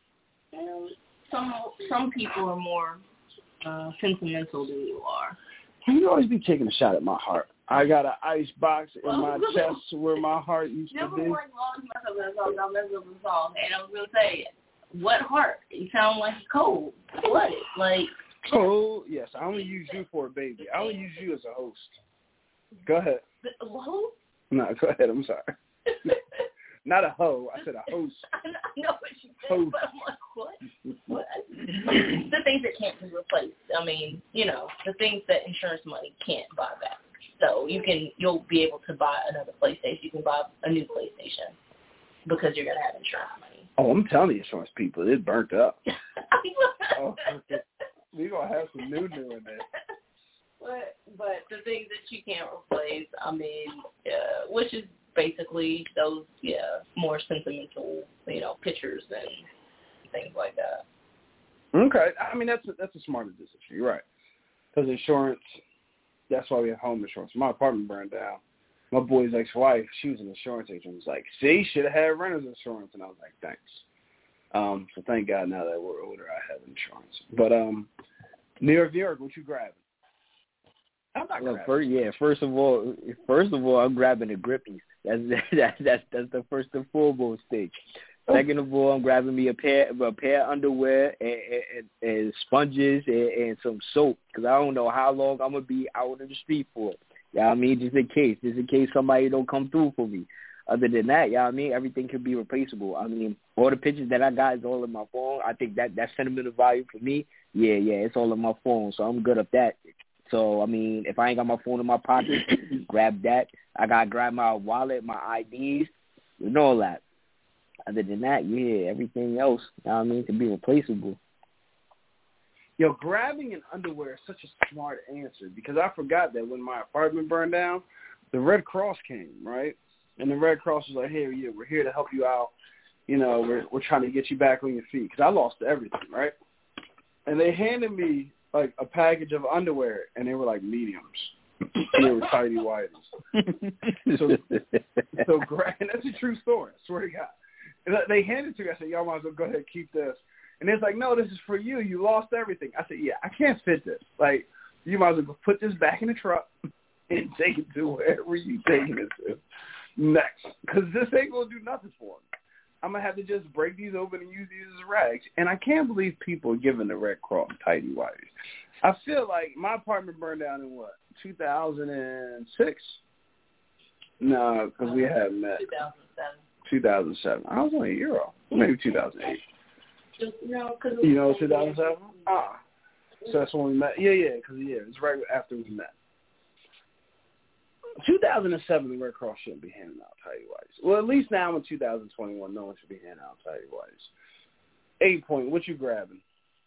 Some people are more sentimental than you are. You always be taking a shot at my heart. I got an ice box in my chest where my heart used to be. Never worked long myself that song. Don't mess up the song. And I was going to say, what heart? You sound like cold. What? Like. Cold? Yes, I only use you for a baby. I only use you as a host. Go ahead. Who? No, go ahead. I'm sorry. Not a hoe. I said a host. I know what you said, but I'm like, what? The things that can't be replaced. I mean, the things that insurance money can't buy back. So you'll be able to buy another PlayStation. You can buy a new PlayStation because you're going to have insurance money. Oh, I'm telling the insurance people, it's burnt up. We're going to have some new in there. But the things that you can't replace, I mean, which is basically those, more sentimental, pictures and things like that. Okay. I mean, that's a smarter decision. You're right. Because insurance, that's why we have home insurance. My apartment burned down. My boy's ex-wife, she was an insurance agent, was like, see, should have had renter's insurance. And I was like, thanks. So thank God now that we're older, I have insurance. But New York, what you grabbing? I'm not grabbing. First of all, I'm grabbing the grippies. That's the first and foremost thing. Second of all, I'm grabbing me a pair of underwear and sponges and some soap because I don't know how long I'm gonna be out in the street for. Yeah, I mean, just in case somebody don't come through for me. Other than that, I mean, everything could be replaceable. I mean, all the pictures that I got is all in my phone. I think that's sentimental value for me. Yeah, it's all in my phone, so I'm good at that. So, I mean, if I ain't got my phone in my pocket, grab that. I got to grab my wallet, my IDs, and all that. Other than that, everything else, can be replaceable. Yo, grabbing an underwear is such a smart answer because I forgot that when my apartment burned down, the Red Cross came, right? And the Red Cross was like, hey, we're here to help you out. We're trying to get you back on your feet because I lost everything, right? And they handed me like a package of underwear, and they were like mediums. And they were tidy whities. So and that's a true story. I swear to God. And they handed it to me. I said, y'all might as well go ahead and keep this. And it's like, no, this is for you. You lost everything. I said, yeah, I can't fit this. Like, you might as well go put this back in the truck and take it to wherever you taking it to next. Because this ain't going to do nothing for me. I'm going to have to just break these open and use these as rags. And I can't believe people are giving the Red Cross tidy whities. I feel like my apartment burned down in 2006? No, because we hadn't met. 2007. I was only a year old. Maybe 2008. No, because 2007? So that's when we met. Yeah, because it was right after we met. 2007, the Red Cross shouldn't be handing out tidy whities. Well, at least now in 2021, no one should be handing out tidy whities. 8 Point, what you grabbing?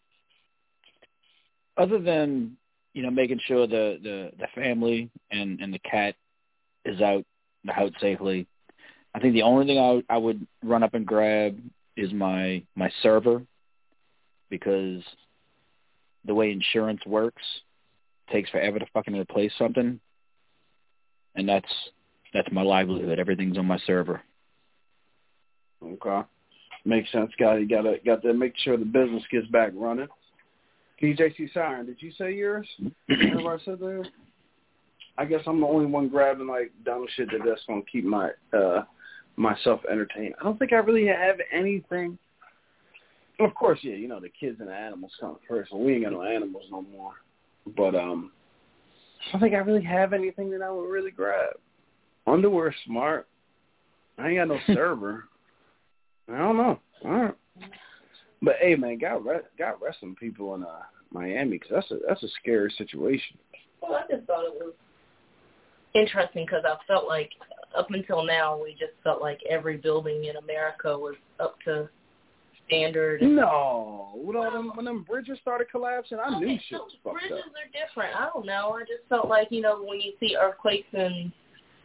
Other than, making sure the family and the cat is out the house safely, I think the only thing I would run up and grab is my server because the way insurance works, it takes forever to fucking replace something. And that's my livelihood. Everything's on my server. Okay. Makes sense. Got to make sure the business gets back running. PJC Siren, did you say yours? Everybody said theirs? I guess I'm the only one grabbing like dumb shit that's gonna keep myself entertained. I don't think I really have anything. Of course, the kids and the animals come first. We ain't got no animals no more. But I don't think I really have anything that I would really grab. Underwear smart. I ain't got no server. I don't know. All right. But hey, man, God rest some people in Miami because that's a scary situation. Well, I just thought it was interesting because I felt like up until now we just felt like every building in America was up to standard. No, when them bridges started collapsing, I knew shit was fucked up. Bridges are different. I don't know. I just felt like when you see earthquakes in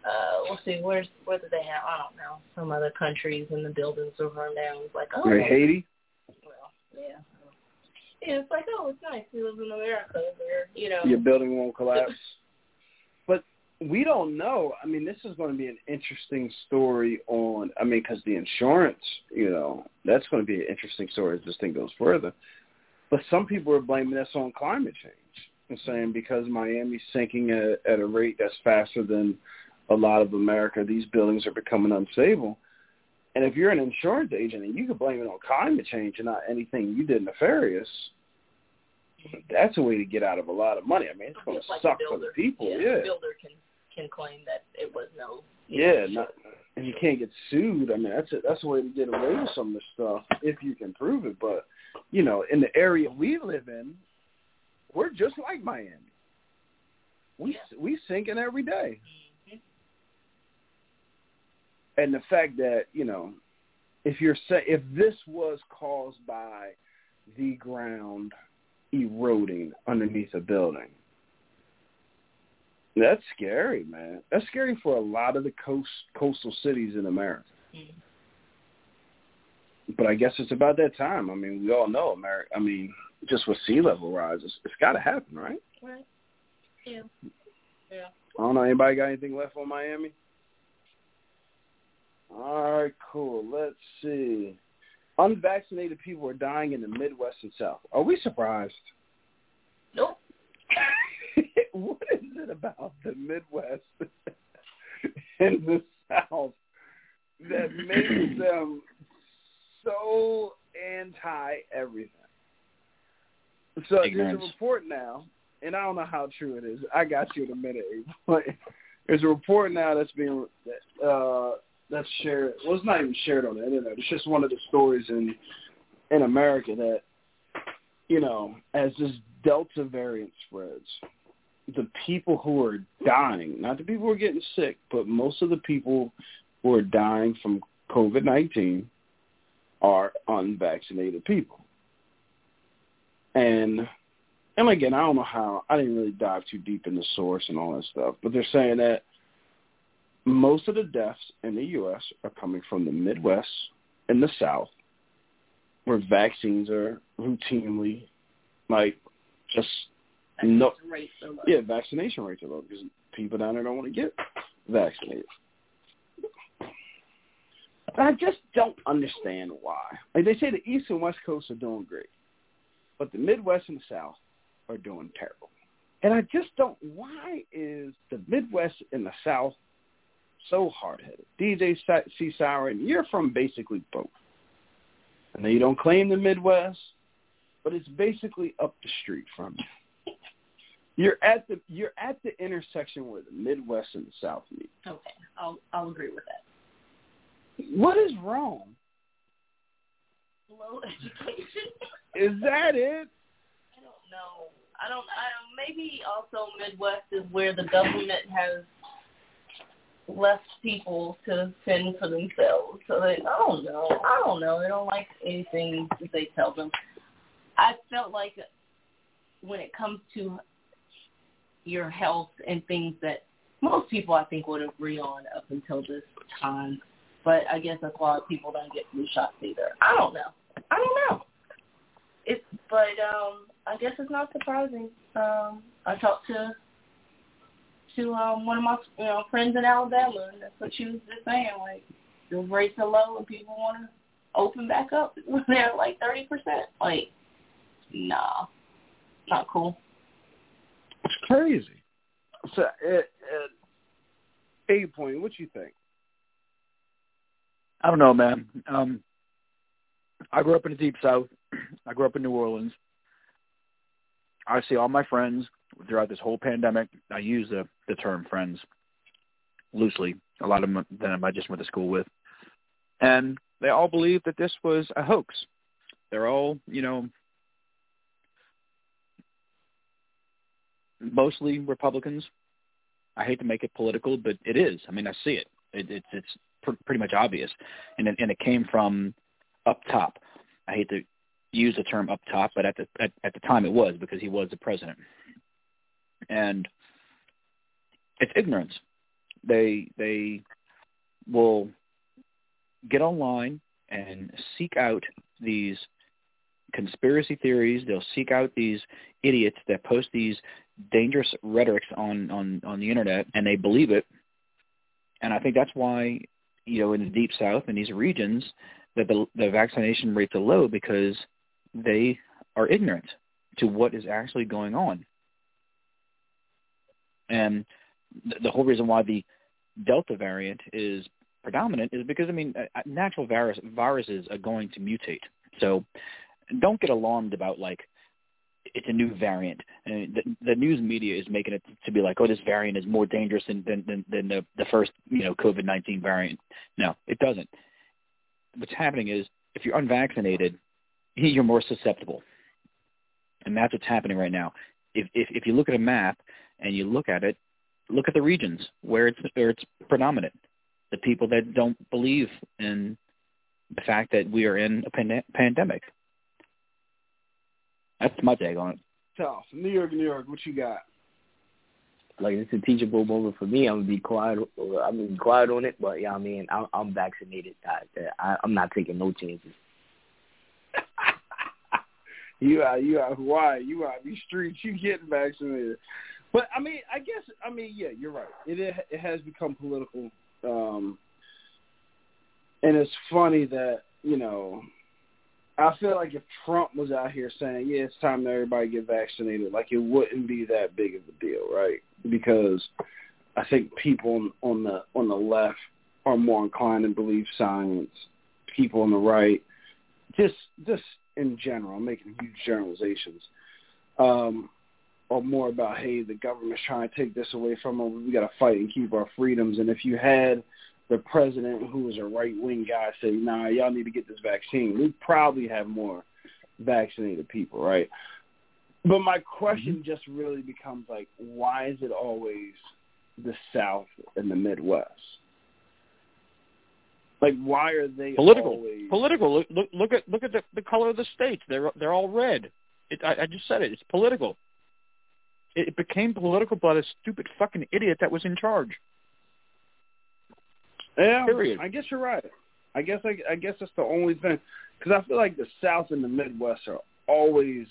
let's see, where did they have? I don't know. Some other countries and the buildings were run down. It's like, oh, Haiti. Well, yeah. Yeah, it's like, oh, it's nice. We live in America. Where, you know, your building won't collapse. But we don't know. I mean, this is going to be an interesting story on. I mean, because the insurance, you know, that's going to be an interesting story as this thing goes further. But some people are blaming this on climate change and saying because Miami's sinking at a rate that's faster than a lot of America, these buildings are becoming unstable. And if you're an insurance agent and you can blame it on climate change and not anything you did nefarious, that's a way to get out of a lot of money. I mean, it's going to suck for the people. Yeah, the builder can claim that it was no. And you can't get sued. I mean, that's a way to get away with some of this stuff if you can prove it. But you know, in the area we live in, we're just like Miami. We sinking every day. Mm-hmm. And the fact that, you know, if this was caused by the ground eroding underneath a building, that's scary, man. That's scary for a lot of the coastal cities in America. Mm-hmm. But I guess it's about that time. I mean, we all know America. I mean, just with sea level rises, it's got to happen, right? Right. Yeah. Yeah. I don't know. Anybody got anything left on Miami? All right, cool. Let's see. Unvaccinated people are dying in the Midwest and South. Are we surprised? Nope. What is it about the Midwest and the South that makes them so anti-everything? So ignorance. There's a report now, and I don't know how true it is. I got you in a minute, but there's a report now that's being that's shared. Well, it's not even shared on the internet. It's just one of the stories in America that, you know, as this Delta variant spreads, the people who are dying, not the people who are getting sick, but most of the people who are dying from COVID-19 are unvaccinated people. And again, I don't know how, I didn't really dive too deep in the source and all that stuff, but they're saying that most of the deaths in the U.S. are coming from the Midwest and the South, where vaccines are routinely, like, just vaccination rates are low because people down there don't want to get vaccinated. I just don't understand why. Like they say, the East and West Coast are doing great, but the Midwest and the South are doing terrible. And I just don't. Why is the Midwest and the South so hard-headed? DJ C. Siren, you're from basically both. I know you don't claim the Midwest, but it's basically up the street from you. You're at the intersection where the Midwest and the South meet. Okay, I'll agree with that. What is wrong? Low education. Is that it? I don't know. I don't. Maybe also Midwest is where the government has left people to fend for themselves. So I don't know. They don't like anything that they tell them. I felt like when it comes to your health and things that most people I think would agree on up until this time, but I guess that's why people don't get flu shots either. I don't know. I guess it's not surprising. I talked to one of my friends in Alabama, and that's what she was just saying. Like, the rates are low, and people want to open back up when they're like 30%. Like, nah, not cool. It's crazy. So, 8 Point, what you think? I don't know, man. I grew up in the Deep South. I grew up in New Orleans. I see all my friends throughout this whole pandemic. I use the term friends loosely. A lot of them I just went to school with. And they all believe that this was a hoax. They're all, mostly Republicans. I hate to make it political, but it is. I mean, I see it. It's pretty much obvious. And it came from up top. I hate to use the term up top, but at the time it was, because he was the president. And it's ignorance. they will get online and seek out these conspiracy theories. They'll seek out these idiots that post these dangerous rhetorics on the internet, and they believe it. And I think that's why, in the Deep South and these regions, that the vaccination rates are low, because they are ignorant to what is actually going on. And the whole reason why the Delta variant is predominant is because, natural viruses are going to mutate. So don't get alarmed about, it's a new variant. And the news media is making it to be like, oh, this variant is more dangerous than the first, COVID-19 variant. No, it doesn't. What's happening is, if you're unvaccinated, you're more susceptible. And that's what's happening right now. If you look at a map and you look at it, look at the regions where it's predominant. The people that don't believe in the fact that we are in a pandemic. That's my take on it. Tough. New York, what you got? It's a teachable moment for me. I'm gonna be quiet. Quiet on it, but I'm vaccinated. I'm not taking no chances. You out Hawaii. You out these streets. You getting vaccinated. But yeah, you're right. It has become political, and it's funny that I feel like if Trump was out here saying, yeah, it's time that everybody get vaccinated, it wouldn't be that big of a deal, right? Because I think people on the left are more inclined to believe science. People on the right, just in general, I'm making huge generalizations, are more about, hey, the government's trying to take this away from us. We got to fight and keep our freedoms. And if you had the president, who was a right-wing guy, say, nah, y'all need to get this vaccine, we'd probably have more vaccinated people, right? But my question just really becomes, why is it always the South and the Midwest? Why are they always... Political. Look at the color of the states. They're all red. I just said it. It's political. It became political by the stupid fucking idiot that was in charge. Yeah, period. I guess you're right. I guess that's the only thing, because I feel like the South and the Midwest are always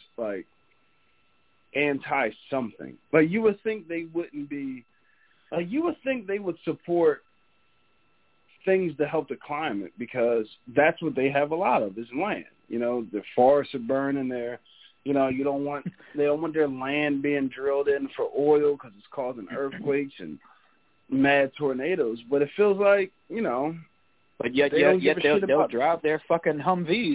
anti something. You would think they wouldn't be. You would think they would support things to help the climate, because that's what they have a lot of, is land. The forests are burning there. They don't want their land being drilled in for oil, because it's causing earthquakes and mad tornadoes. But it feels like, But yet they'll drive their fucking Humvees.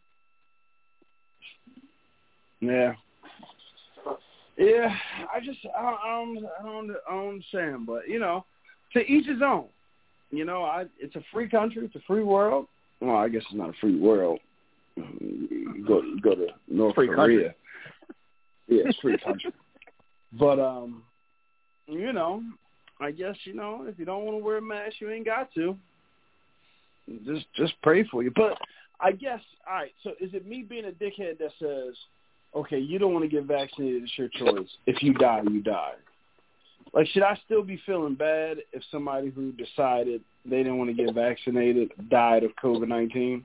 Yeah. Yeah, I don't understand, but to each his own. It's a free country, it's a free world. Well, I guess it's not a free world. You go to North Korea. Country. Yeah, it's free country. But I guess if you don't want to wear a mask, you ain't got to. Just pray for you. But I guess, all right. So is it me being a dickhead that says, okay, you don't want to get vaccinated, it's your choice. If you die, you die. Should I still be feeling bad if somebody who decided they didn't want to get vaccinated died of COVID-19?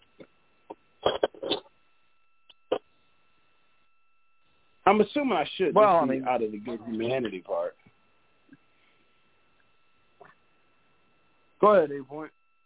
I'm assuming I should. Out of the good humanity part. Go ahead, A-Point.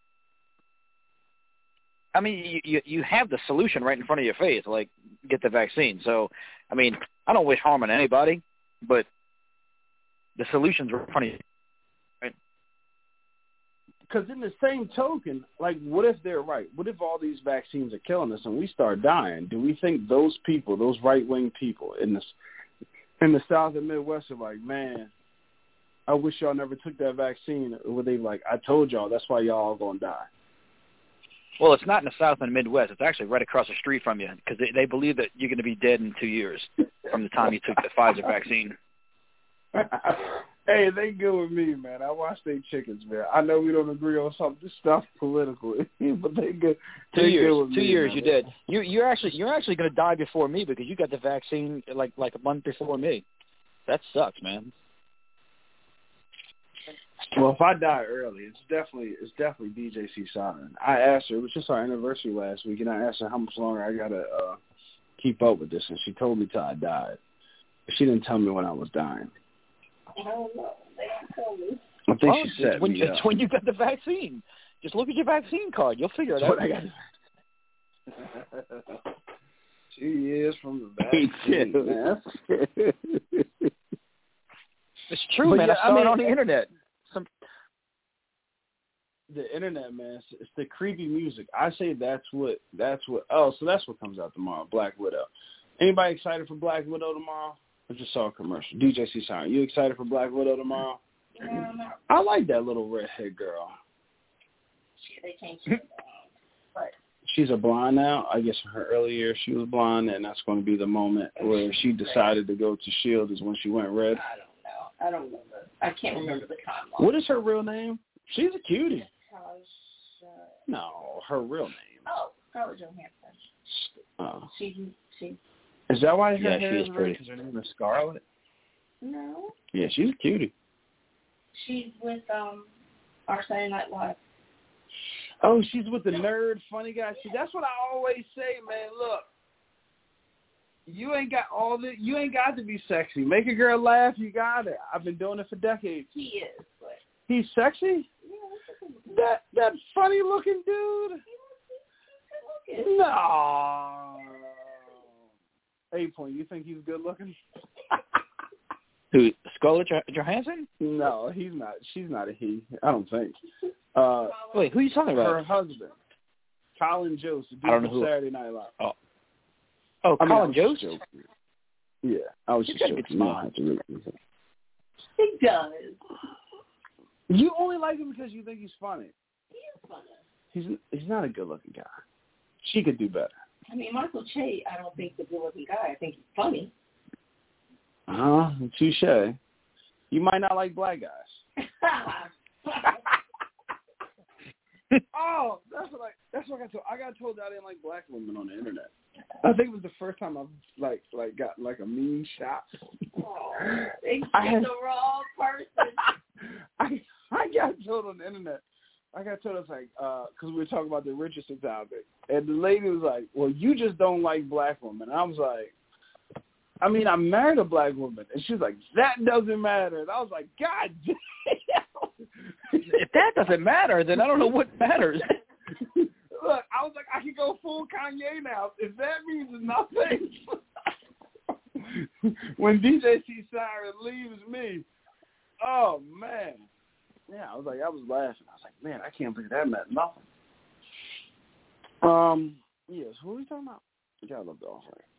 You have the solution right in front of your face, get the vaccine. So, I don't wish harm on anybody, but the solution's right in front of you. Right? Because in the same token, what if they're right? What if all these vaccines are killing us and we start dying? Do we think those people, those right-wing people in the South and Midwest are like, man, I wish y'all never took that vaccine? Or were they like, I told y'all, that's why y'all all going to die? Well, it's not in the South and Midwest. It's actually right across the street from you, because they believe that you're going to be dead in 2 years from the time you took the Pfizer vaccine. Hey, they good with me, man. I watch they chickens, man. I know we don't agree on some of this stuff politically, but they good. 2 years. Good with 2 me, years, man. you did. You're actually going to die before me, because you got the vaccine like a month before me. That sucks, man. Well, if I die early, it's definitely DJC Siren. I asked her. It was just our anniversary last week, and I asked her how much longer I gotta keep up with this, and she told me till I died. She didn't tell me when I was dying. I don't know. They didn't tell me. I think she said it's when you got the vaccine. Just look at your vaccine card. You'll figure it out. I got 2 years from the vaccine, man. It's true, man. I saw it on the internet. The internet, man. It's the creepy music. I say that's what. Oh, so that's what comes out tomorrow. Black Widow. Anybody excited for Black Widow tomorrow? I just saw a commercial. DJC Siren, you excited for Black Widow tomorrow? No. I like that little redhead girl. They changed it. But she's a blonde now. I guess in her early years she was blonde, and that's going to be the moment where she decided to go to S.H.I.E.L.D. is when she went red. I don't remember. I can't remember the timeline. What is her real name? She's a cutie. No, her real name. Oh, Scarlett Johansson. Oh. She. Is that why her she hair is is pretty? Because her name is Scarlett? No. Yeah, she's a cutie. She's with our Saturday Night Live. Oh, she's with the nerd funny guy. See, that's what I always say, man. Look, you ain't got to be sexy. Make a girl laugh, you got it. I've been doing it for decades. He is, but he's sexy? Yeah, that funny looking dude? He's good looking. No. 8 point, you think he's good looking? Who, Scarlett Johansson? No, he's not. She's not a he. I don't think. Wait, who are you talking about? Her husband, Colin Jost. I don't know who. Saturday Night Live. Colin Jost? Yeah, I was just joking. He does. You only like him because you think he's funny. He is funny. He's not a good-looking guy. She could do better. I mean, Michael Che, I don't think is a good-looking guy. I think he's funny. Touche. You might not like black guys. Oh, that's what I got told. I got told that I didn't like black women on the internet. I think it was the first time I've got like a mean shot. They get the wrong person. I got told on the internet. I got told it's like because we were talking about the Richardson topic, and the lady was like, "Well, you just don't like black women." And I was like, "I mean, I married a black woman," and she was like, "That doesn't matter." And I was like, "God damn." If that doesn't matter, then I don't know what matters. Look, I was like, I can go full Kanye now. If that means nothing, when DJC Siren leaves me, oh, man. Yeah, I was laughing. I was like, man, I can't believe that meant nothing. Yes, who are we talking about? I gotta look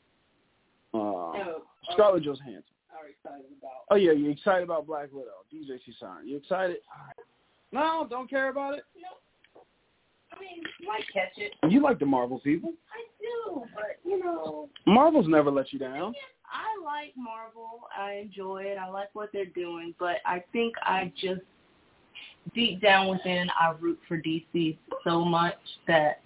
off. Scarlett Johansson. Are excited about? Oh, yeah, you're excited about Black Widow. DJC Siren. You excited? No, don't care about it? No. I mean, you might catch it. You like the Marvel people. I do, but, Marvel's never let you down. I like Marvel. I enjoy it. I like what they're doing, but I think I just, deep down within, I root for DC so much that,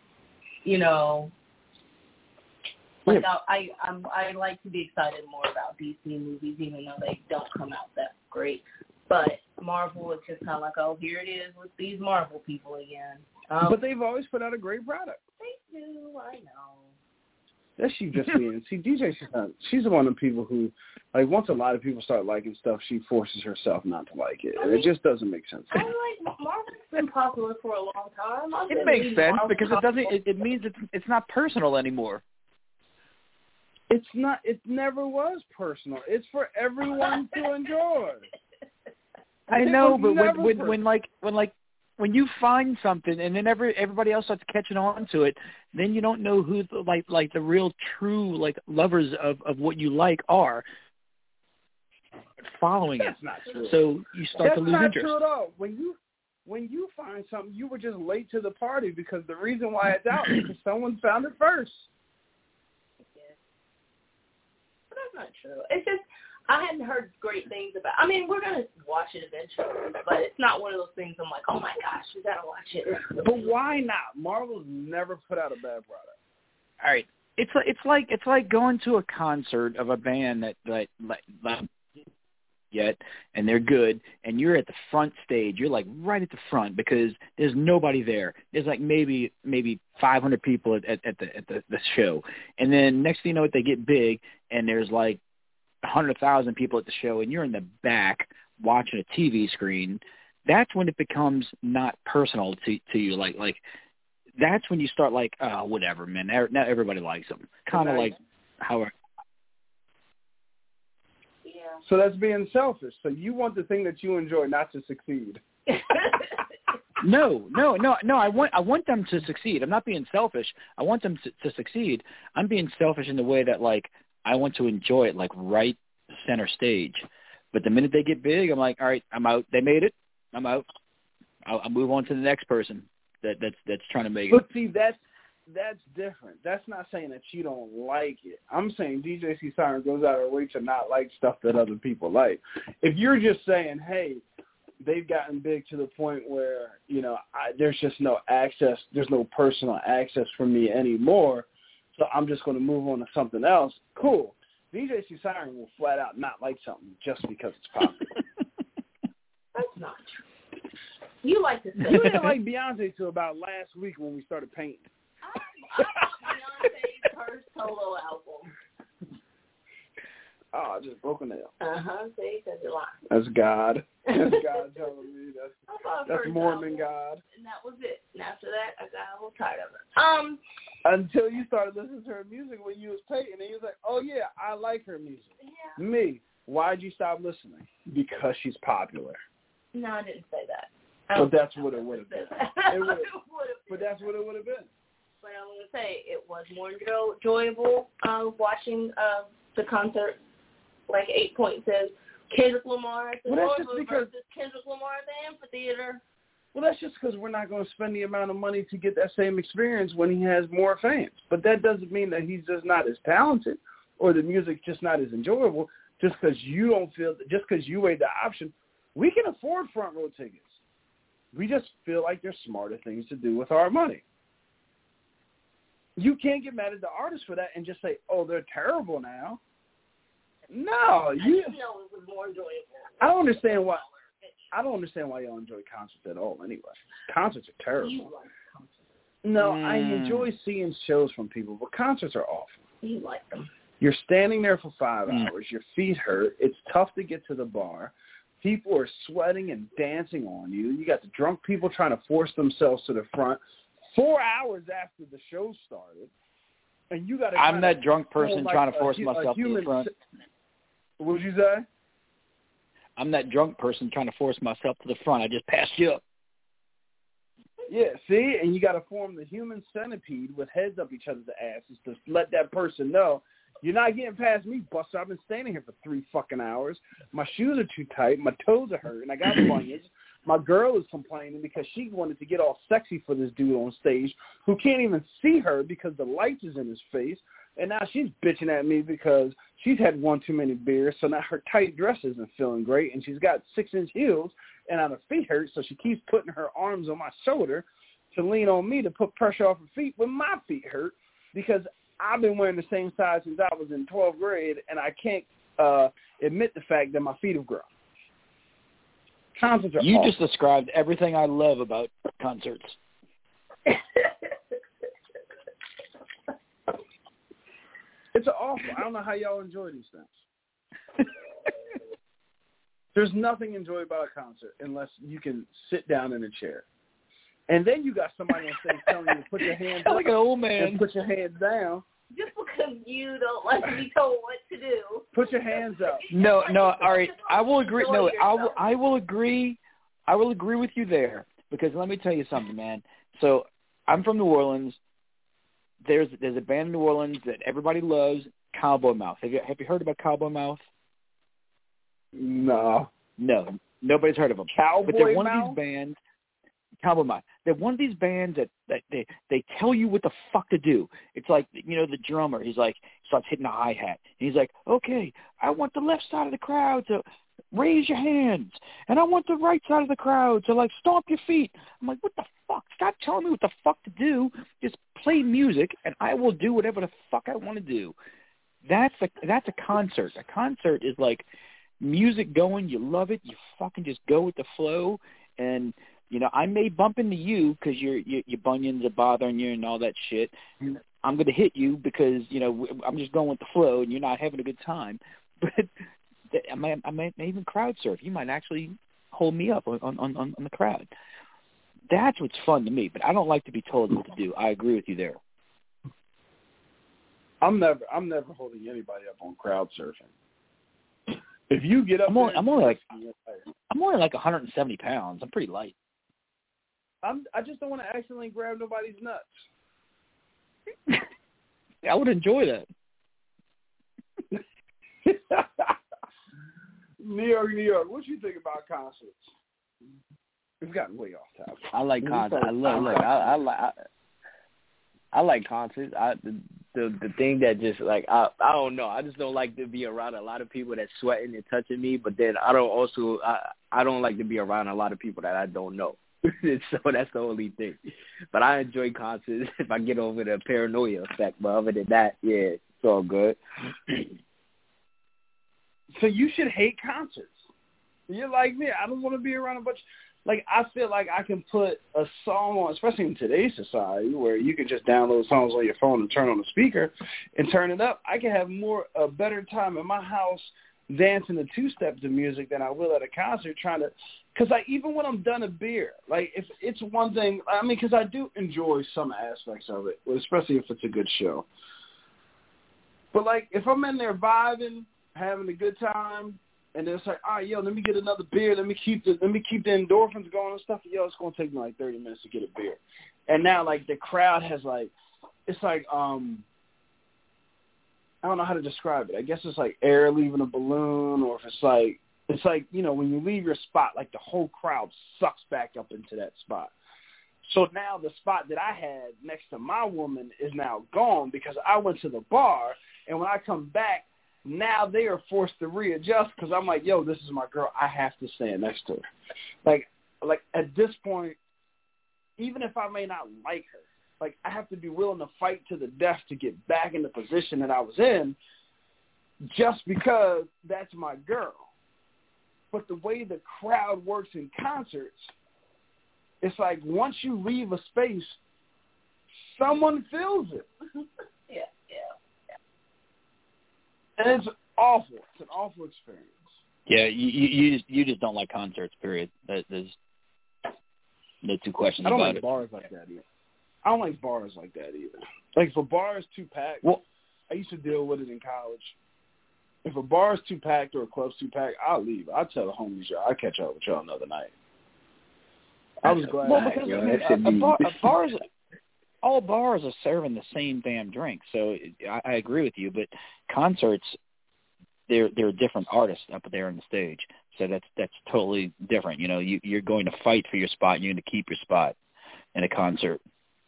like I like to be excited more about DC movies, even though they don't come out that great. But Marvel is just kind of like, oh, here it is with these Marvel people again. But they've always put out a great product. They do, I know. That's she just being. See, DJ, she's one of the people who, like, once a lot of people start liking stuff, she forces herself not to like it. And it just doesn't make sense. I like Marvel's been popular for a long time. It makes sense because it doesn't. It means it's not personal anymore. It's not. It never was personal. It's for everyone to enjoy. I know, but when you find something and then everybody else starts catching on to it, then you don't know who the real true lovers of what you like are following it. That's not true. So you start to lose interest. That's not true at all. When you find something, you were just late to the party because the reason why it's out is because someone found it first. But that's not true. It's just I hadn't heard great things about. I mean, we're gonna watch it eventually, but it's not one of those things. I'm like, oh my gosh, we gotta watch it. But why not? Marvel's never put out a bad product. All right, it's like going to a concert of a band that yet, and they're good, and you're at the front stage. You're like right at the front because there's nobody there. There's like maybe 500 people at the show, and then next thing you know, they get big, and there's like 100,000 people at the show, and you're in the back watching a TV screen. That's when it becomes not personal to you. Like that's when you start like, oh, whatever, man. Now everybody likes them. Kind of like how. So that's being selfish. So you want the thing that you enjoy not to succeed. No. I want them to succeed. I'm not being selfish. I want them to succeed. I'm being selfish in the way that, like, I want to enjoy it, like, right center stage. But the minute they get big, I'm like, all right, I'm out. They made it. I'm out. I'll move on to the next person that's trying to make it. But see, that's different. That's not saying that you don't like it. I'm saying DJ C Siren goes out of her way to not like stuff that other people like. If you're just saying, hey, they've gotten big to the point where, you know, there's just no access, there's no personal access for me anymore, so I'm just going to move on to something else, cool. DJ C Siren will flat out not like something just because it's popular. That's not true. You like to say you didn't like Beyonce till about last week when we started painting. I bought Beyonce's first solo album. Oh, I just broke a nail. See, because you're lying. That's God. That's God telling me. That's Mormon God. And that was it. And after that, I got a little tired of it. Until you started listening to her music when you was painting, and you was like, oh, yeah, I like her music. Yeah. Me. Why'd you stop listening? Because she's popular. No, I didn't say that. But that's what it would have been. But that's what it would have been. But I'm going to say it was more enjoyable watching the concert. Like 8 Point says, Kendrick Lamar at the versus Kendrick Lamar at the amphitheater. Well, that's just because we're not going to spend the amount of money to get that same experience when he has more fans. But that doesn't mean that he's just not as talented or the music's just not as enjoyable just because you don't feel – just because you weighed the option. We can afford front row tickets. We just feel like there's smarter things to do with our money. You can't get mad at the artist for that and just say, oh, they're terrible now. No, you know it was more enjoyable. I don't understand why y'all enjoy concerts at all anyway. Concerts are terrible. You like concerts. No, I enjoy seeing shows from people, but concerts are awful. You like them. You're standing there for 5 hours. Your feet hurt. It's tough to get to the bar. People are sweating and dancing on you. You got the drunk people trying to force themselves to the front 4 hours after the show started. And you got to I'm that drunk person trying to force myself to the front. What did you say? I'm that drunk person trying to force myself to the front. I just passed you up. Yeah, see? And you got to form the human centipede with heads up each other's asses to let that person know, you're not getting past me, Buster. I've been standing here for 3 fucking hours. My shoes are too tight. My toes are hurting. I got bunions. My girl is complaining because she wanted to get all sexy for this dude on stage who can't even see her because the lights is in his face. And now she's bitching at me because she's had one too many beers, so now her tight dress isn't feeling great, and she's got 6-inch heels, and now her feet hurt, so she keeps putting her arms on my shoulder to lean on me to put pressure off her feet when my feet hurt because I've been wearing the same size since I was in 12th grade, and I can't admit the fact that my feet have grown. Concerts are awful. Just described everything I love about concerts. It's awful. I don't know how y'all enjoy these things. There's nothing enjoyable about a concert unless you can sit down in a chair. And then you got somebody on stage telling you to put your hands up like an old man. And put your hands down. Just because you don't like to be told what to do. Put your hands up. No, all right. I will agree. No, I will agree. I will agree with you there because let me tell you something, man. So I'm from New Orleans. There's a band in New Orleans that everybody loves, Cowboy Mouth. Have you heard about Cowboy Mouth? No, nobody's heard of them. Cowboy but they're one Mouth? of these bands. Cowboy Mouth. They're one of these bands that they tell you what the fuck to do. It's like, you know, the drummer. He's like starts hitting a hi hat. And he's like, okay, I want the left side of the crowd to raise your hands, and I want the right side of the crowd to like stomp your feet. I'm like, what the fuck? Stop telling me what the fuck to do. Just play music, and I will do whatever the fuck I want to do. That's a concert. A concert is like music going, you love it, you fucking just go with the flow. And, you know, I may bump into you because your bunions are bothering you and all that shit. I'm going to hit you because, you know, I'm just going with the flow and you're not having a good time. But I might even crowd surf. You might actually hold me up on the crowd. That's what's fun to me, but I don't like to be told what to do. I agree with you there. I'm never holding anybody up on crowd surfing. If you get up, I'm only like 170 pounds. I'm pretty light. I just don't want to accidentally grab nobody's nuts. I would enjoy that. New York. What you think about concerts? We've gotten way off topic. I like concerts. I like concerts. The thing that just like I don't know. I just don't like to be around a lot of people that's sweating and touching me. But then I don't like to be around a lot of people that I don't know. So that's the only thing. But I enjoy concerts if I get over the paranoia effect. But other than that, yeah, it's all good. So you should hate concerts. You're like me. I don't want to be around a bunch. Like, I feel like I can put a song on, especially in today's society where you can just download songs on your phone and turn on the speaker and turn it up. I can have a better time in my house dancing to two-step to music than I will at a concert trying to, because even when I'm done a beer, like if it's one thing, I mean, because I do enjoy some aspects of it, especially if it's a good show. But like if I'm in there vibing, having a good time, and then it's like, all right, yo, let me get another beer. Let me keep the endorphins going and stuff. Yo, it's gonna take me like 30 minutes to get a beer. And now like the crowd has like, it's like I don't know how to describe it. I guess it's like air leaving a balloon, or if it's like you know when you leave your spot, like the whole crowd sucks back up into that spot. So now the spot that I had next to my woman is now gone because I went to the bar, and when I come back, now they are forced to readjust because I'm like, yo, this is my girl. I have to stand next to her. Like at this point, even if I may not like her, like I have to be willing to fight to the death to get back in the position that I was in just because that's my girl. But the way the crowd works in concerts, it's like once you leave a space, someone fills it. Yeah. And it's awful. It's an awful experience. Yeah, you just don't like concerts, period. There's no two questions about it. I don't like bars like that either. I don't like bars like that either. Like if a bar is too packed, I used to deal with it in college. If a bar is too packed or a club's too packed, I'll leave. I'll tell the homies, I'll catch up with y'all another night. I was glad. Well, because all bars are serving the same damn drink. So I agree with you, but concerts, they're different artists up there on the stage. So that's totally different. You know, you're going to fight for your spot, and you're going to keep your spot in a concert.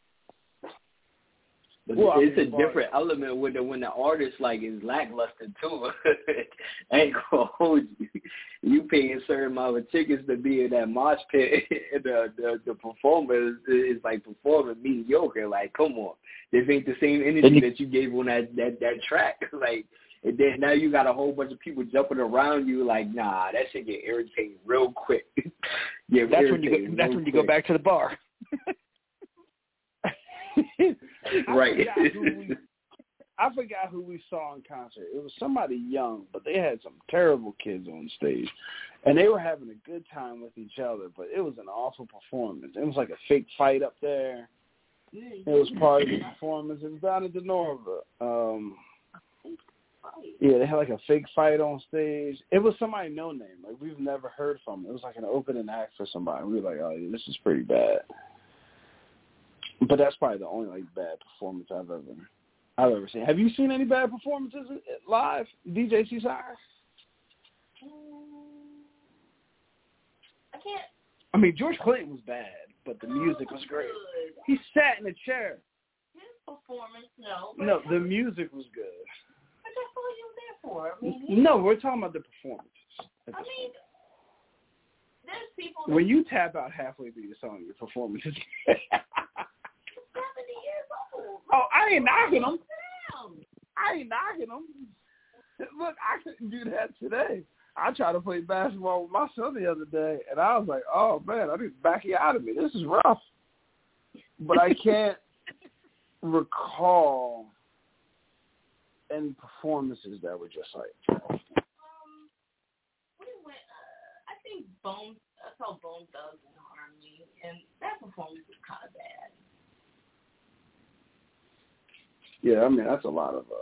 But it's a different element when the artist like is lackluster too. I ain't gonna hold you. You paying a certain amount of tickets to be in that mosh pit, and the performer is like performing mediocre. Like, come on, this ain't the same energy that you gave on that track. Like, and then now you got a whole bunch of people jumping around you. Like, nah, that shit get irritating real quick. That's when you go back to the bar. Right. I forgot who we saw in concert. It was somebody young, but they had some terrible kids on stage, and they were having a good time with each other. But it was an awful performance. It was like a fake fight up there. It was part of the performance. It was down at the Norva. Yeah, they had like a fake fight on stage. It was somebody no name. Like we've never heard from. It was like an opening act for somebody. We were like, oh, yeah, this is pretty bad. But that's probably the only like bad performance I've ever seen. Have you seen any bad performances live, DJ Seaside? I can't. I mean, George Clinton was bad, but the music was great. He sat in a chair. His performance, no. No, the music was good. But that's all you were there for. I mean, no, we're talking about the performances. I mean, there's people. When you tap out halfway through your song, your performance is 70 years old. Oh, I ain't knocking them. I ain't knocking them. Look, I couldn't do that today. I tried to play basketball with my son the other day, and I was like, oh, man, I need to back you out of me. This is rough. But I can't recall any performances that were just like. We went. I think I saw Bone Thugs and Harmony, and that performance was kind of bad. Yeah, I mean that's a lot of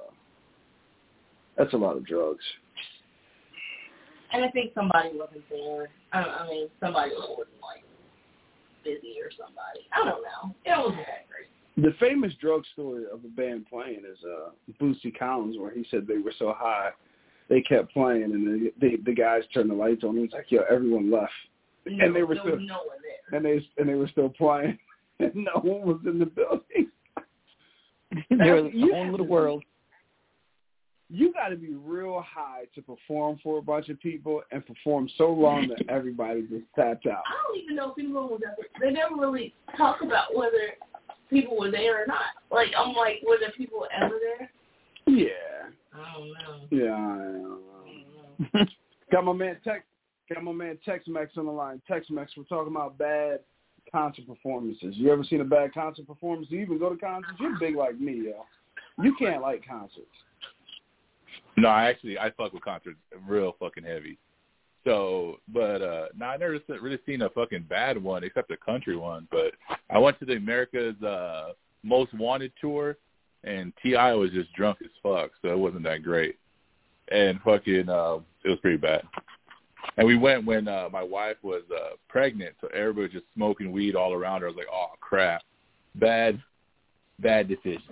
drugs. And I think somebody wasn't there. I mean, somebody wasn't like busy or somebody. I don't know. It wasn't that great. The famous drug story of the band playing is Bootsy Collins, where he said they were so high, they kept playing, and the guys turned the lights on. And he's like, "Yo, everyone left," and they were still no one there, and they were still playing, and no one was in the building. They were their own little world. You got to be real high to perform for a bunch of people and perform so long that everybody just tapped out. I don't even know if people was ever. They never really talk about whether people were there or not. Like, I'm like, were there people ever there? Yeah. I don't know. Yeah, I don't know. Got my man Tex-Mex on the line. Tex-Mex, we're talking about bad concert performances. You ever seen a bad concert performance? Do you even go to concerts? You're big like me, yo. You can't like concerts. No, I fuck with concerts real fucking heavy. So, but I never really seen a fucking bad one except a country one. But I went to the America's Most Wanted tour, and T.I. was just drunk as fuck, so it wasn't that great. And fucking, it was pretty bad. And we went when my wife was pregnant, so everybody was just smoking weed all around her. I was like, oh, crap. Bad decision.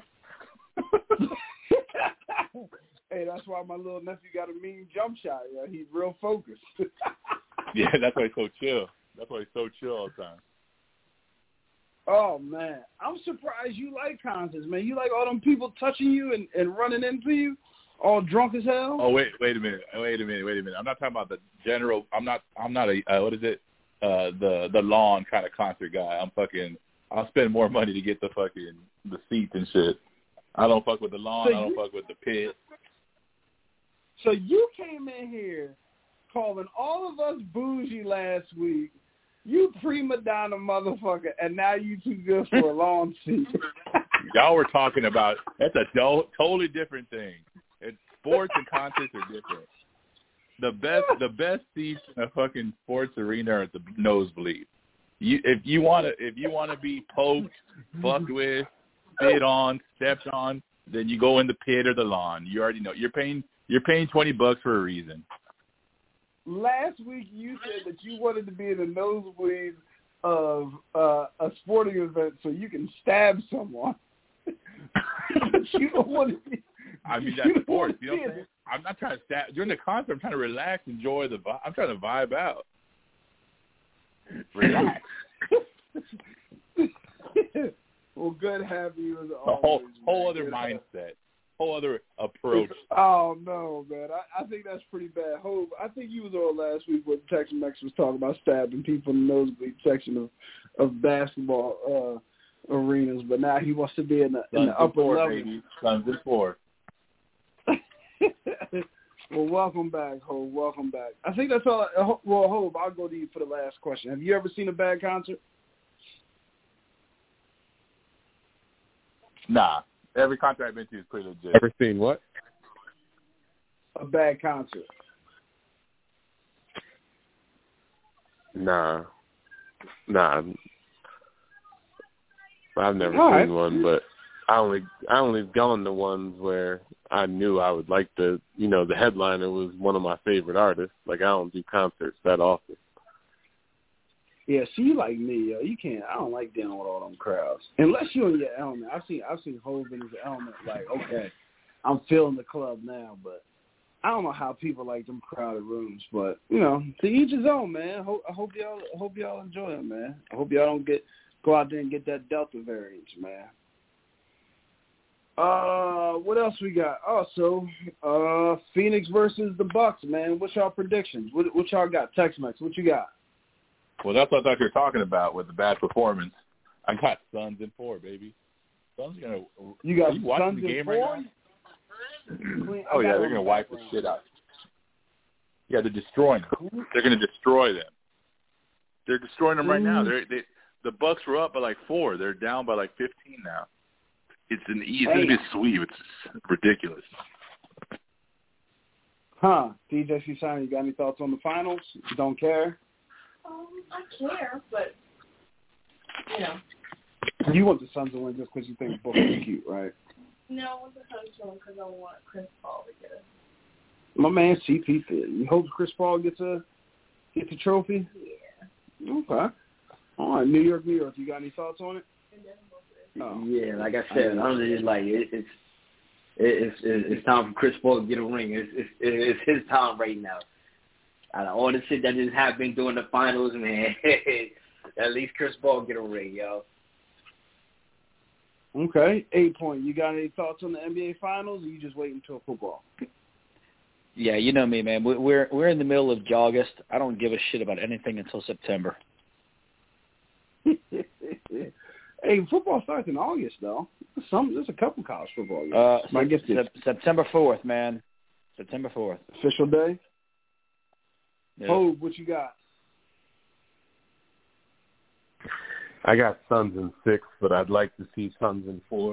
Hey, that's why my little nephew got a mean jump shot. Yeah, he's real focused. Yeah, that's why he's so chill. That's why he's so chill all the time. Oh, man. I'm surprised you like concerts, man. You like all them people touching you and running into you, all drunk as hell? Oh, wait a minute. I'm not talking about the general. I'm not a, what is it? The lawn kind of concert guy. I'll spend more money to get the seats and shit. I don't fuck with the lawn. I don't fuck with the pit. So you came in here calling all of us bougie last week. You prima donna motherfucker, and now you too good for a lawn seat. Y'all were talking about, that's a totally different thing. Sports and concerts are different. The best seats in a fucking sports arena are at the nosebleed. If you wanna be poked, fucked with, spit on, stepped on, then you go in the pit or the lawn. You already know. You're paying $20 for a reason. Last week you said that you wanted to be in the nosebleed of a sporting event so you can stab someone. You don't want to be. I mean, that's sports. You know what I'm saying? I'm not trying to stab. During the concert, I'm trying to relax, enjoy the vibe. I'm trying to vibe out. Relax. Well, good having you as always. Whole other good mindset. Whole other approach. Oh, no, man. I think that's pretty bad. Hope, I think you was on last week when Tex-Mex was talking about stabbing people in the nosebleed section of basketball arenas, but now he wants to be in the upper level. Baby. Sons and four. Well, welcome back, Hope. Welcome back. I think that's all. Well, Hope, I'll go to you for the last question. Have you ever seen a bad concert? Nah. Every concert I've been to is pretty legit. Ever seen what? A bad concert. Nah. I've never seen one, but I only gone to ones where I knew I would like the headliner was one of my favorite artists. Like, I don't do concerts that often. Yeah, see, you like me, yo. You can't. I don't like dealing with all them crowds unless you're in your element. I've seen Hov in his element. Like, okay, I'm feeling the club now, but I don't know how people like them crowded rooms. But to each his own, man. I hope y'all enjoy it, man. I hope y'all don't go out there and get that Delta variant, man. What else we got? Also, Phoenix versus the Bucks, man. What's y'all predictions? What y'all got? Tex-Mex, what you got? Well, that's what I thought you were talking about with the bad performance. I got Suns in 4, baby. Suns are gonna. You got you watching Suns the game in 4? right now? Oh yeah, they're gonna wipe the shit out. Yeah, they're destroying them. They're going to destroy them. They're destroying them right now. The Bucks were up by like 4. They're down by like 15 now. It's going to be a sweep. It's ridiculous. Huh. DJ Susana, you got any thoughts on the finals? You don't care? I care, but, you know. You want the Suns to win just because you think Booker's cute, right? No, I want the Suns to win because I want Chris Paul to get it. My man CP fit. You hope Chris Paul gets the trophy? Yeah. Okay. All right, New York. You got any thoughts on it? Oh. Yeah, like I said, I'm just like it's time for Chris Paul to get a ring. It's his time right now. Out of all the shit that just happened during the finals, man, at least Chris Paul get a ring, yo. Okay, 8 Point. You got any thoughts on the NBA Finals, or you just waiting until football? Yeah, you know me, man. We're in the middle of August. I don't give a shit about anything until September. Hey, football starts in August, though. There's a couple college football games. September 4th, man. September 4th. Official day? Yep. Oh, what you got? I got Suns in 6, but I'd like to see Suns in 4.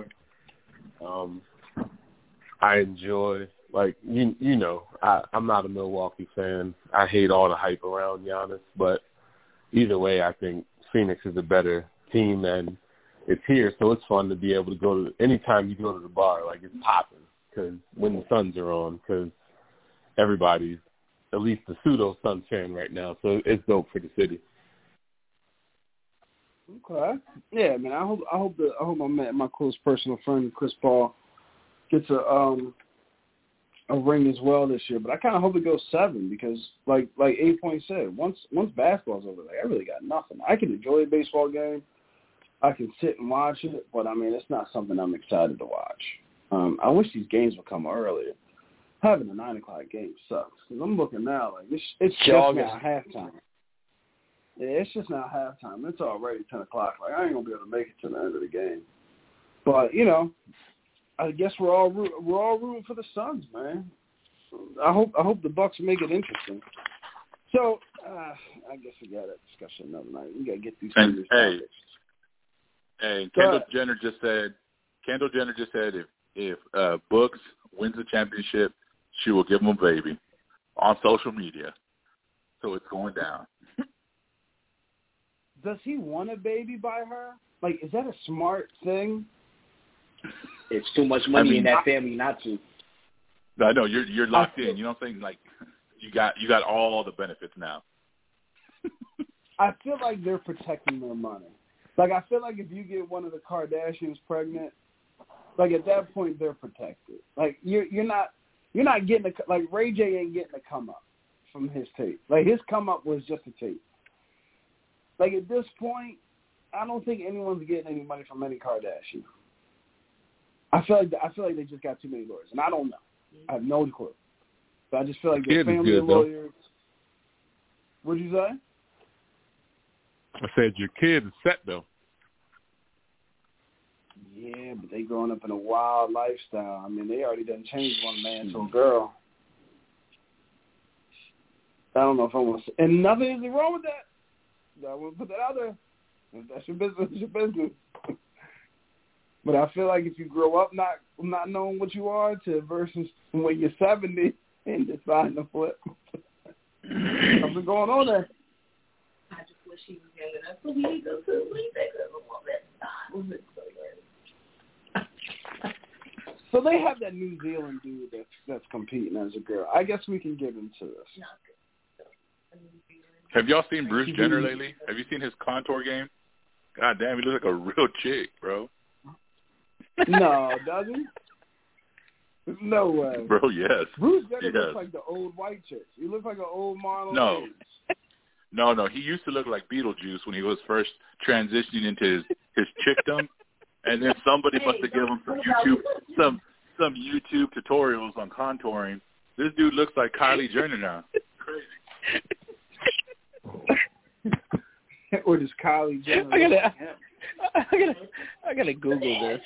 I enjoy, I'm not a Milwaukee fan. I hate all the hype around Giannis, but either way, I think Phoenix is a better team, and it's here, so it's fun to be able to go to anytime you go to the bar, like it's popping, because when the Suns are on, because everybody's at least a pseudo Suns fan right now, so it's dope for the city. Okay. Yeah, man. I hope my close personal friend Chris Paul gets a ring as well this year. But I kind of hope it goes 7 because, like 8 Point said, once basketball's over, I really got nothing. I can enjoy a baseball game. I can sit and watch it, but I mean, it's not something I'm excited to watch. I wish these games would come earlier. Having a 9 o'clock game sucks. Cause I'm looking now like it's just now halftime. Yeah, it's just now halftime. It's already 10 o'clock. Like I ain't gonna be able to make it to the end of the game. But I guess we're all rooting for the Suns, man. I hope the Bucks make it interesting. So I guess we got that discussion another night. We gotta get these things. Hey, Kendall Jenner just said if Brooks wins the championship, she will give him a baby on social media. So it's going down. Does he want a baby by her? Like, is that a smart thing? It's too much money in that family not to. I know you're locked in. You know what I'm saying? Like, you got all the benefits now. I feel like they're protecting their money. Like, I feel like if you get one of the Kardashians pregnant, like at that point they're protected. Like you're not getting like Ray J ain't getting a come up from his tape. Like his come up was just a tape. Like at this point, I don't think anyone's getting any money from any Kardashian. I feel like they just got too many lawyers, and I don't know. I have no clue. So I just feel like their family lawyers. What'd you say? I said your kid is set though. Yeah, but they growing up in a wild lifestyle. I mean, they already done changed one man to a girl. I don't know if I want to say. And nothing is wrong with that. I want to put that out there. If that's your business, it's your business. But I feel like if you grow up not knowing what you are to versus when you're 70 and deciding to flip. Something going on there. I just wish he was young enough so he could go to the league because of all that. So they have that New Zealand dude that's competing as a girl. I guess we can get into this. Have y'all seen Bruce Jenner lately? Have you seen his contour game? God damn, he looks like a real chick, bro. No, does he? No way. Bro, yes. Bruce Jenner looks like the old white chick. He looks like an old Marlon. No. He used to look like Beetlejuice when he was first transitioning into his chickdom. And then somebody must have given him some YouTube tutorials on contouring. This dude looks like Kylie Jenner now. Crazy. Or does Kylie Jenner? I gotta Google this.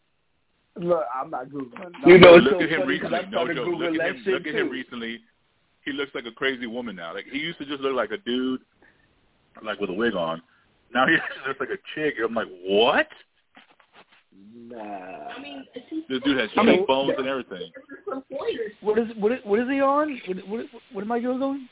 Look, I'm not Googling. Look at him recently. No joke. Look at him recently. he looks like a crazy woman now. Like he used to just look like a dude, like with a wig on. Now he looks like a chick. I'm like, what? Nah. I mean, This dude has cheekbones and everything. What is he on? What am I googling?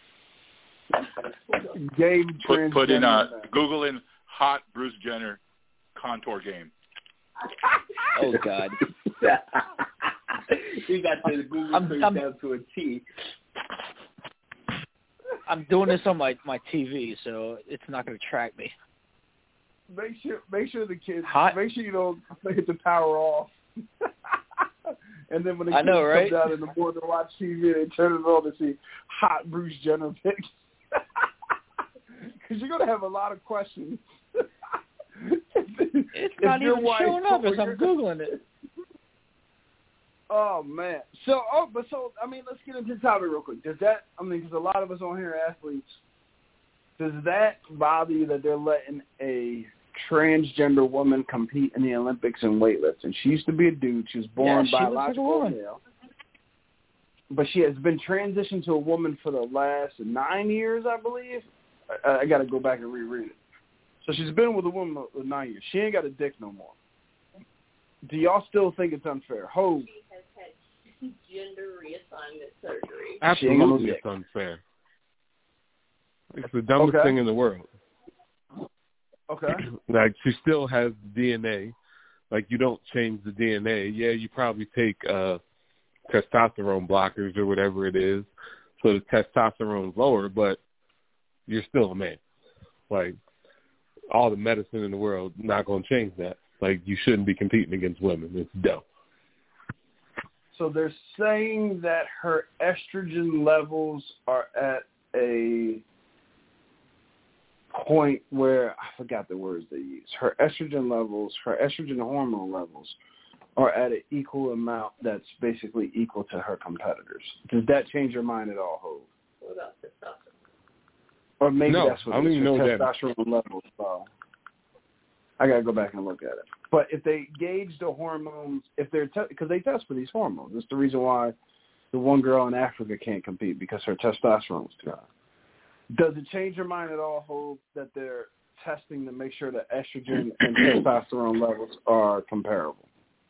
Gay transgender. Put in Google in hot Bruce Jenner contour game. Oh God. You got the Google search down to a T. I'm doing this on my TV, so it's not going to track me. Make sure the kids. Hot. Make sure you don't hit the power off. And then when the kids right? come down in the morning to watch TV, they turn it on to see hot Bruce Jenner pics. Because you're gonna have a lot of questions. It's not even showing up as I'm googling it. Oh man. So I mean, let's get into the topic real quick. Does that? I mean, because a lot of us on here are athletes. Does that bother you that they're letting a transgender woman compete in the Olympics in weightlifting? She used to be a dude. She was born biological male. But she has been transitioned to a woman for the last 9 years, I believe. I got to go back and reread it. So she's been with a woman for 9 years. She ain't got a dick no more. Do y'all still think it's unfair? Ho. She has had gender reassignment surgery. Absolutely, it's unfair. It's the dumbest thing in the world. Okay. Like, she still has DNA. Like, you don't change the DNA. Yeah, you probably take testosterone blockers or whatever it is, so the testosterone's lower, but you're still a man. Like, all the medicine in the world not going to change that. Like, you shouldn't be competing against women. It's dumb. So they're saying that her estrogen levels are at a point where, I forgot the words they use. Her estrogen hormone levels are at an equal amount that's basically equal to her competitors. Does that change your mind at all, Hov? What about testosterone? Or maybe that's what I don't even know that. Testosterone levels. I got to go back and look at it. But if they gauge the hormones, if they're because they test for these hormones. That's the reason why the one girl in Africa can't compete, because her testosterone was too high. Does it change your mind at all, Hov, that they're testing to make sure that estrogen and testosterone levels are comparable?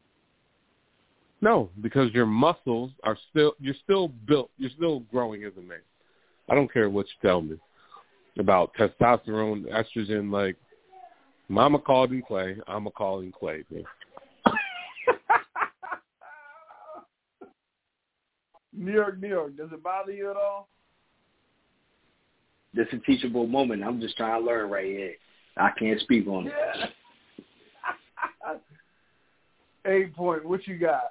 No, because your muscles are you're still built, you're still growing as a man. I don't care what you tell me about testosterone, estrogen. Like, Mama called him Clay, I'm a calling Clay. Man. New York, does it bother you at all? This is a teachable moment. I'm just trying to learn right here. I can't speak on it. Yeah. 8 point, what you got?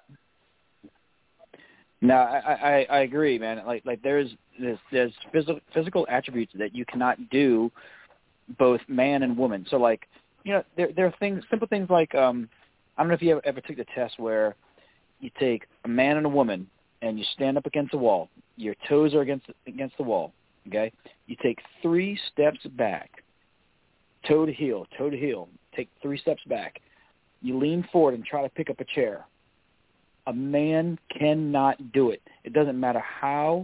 No, I agree, man. Like there's physical attributes that you cannot do both man and woman. So like, you know, there are things, simple things like I don't know if you ever took the test where you take a man and a woman and you stand up against a wall. Your toes are against the wall. Okay, you take 3 steps back, toe to heel. Take 3 steps back. You lean forward and try to pick up a chair. A man cannot do it. It doesn't matter how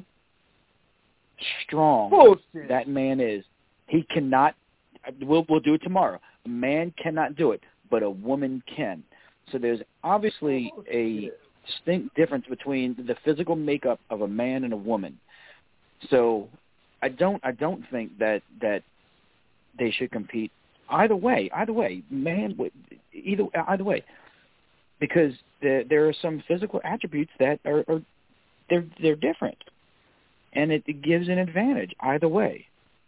strong that man is. He cannot. We'll do it tomorrow. A man cannot do it, but a woman can. So there's obviously a distinct difference between the physical makeup of a man and a woman. So I don't think that they should compete either way, man, either way, because there are some physical attributes that are they're different, and it gives an advantage either way.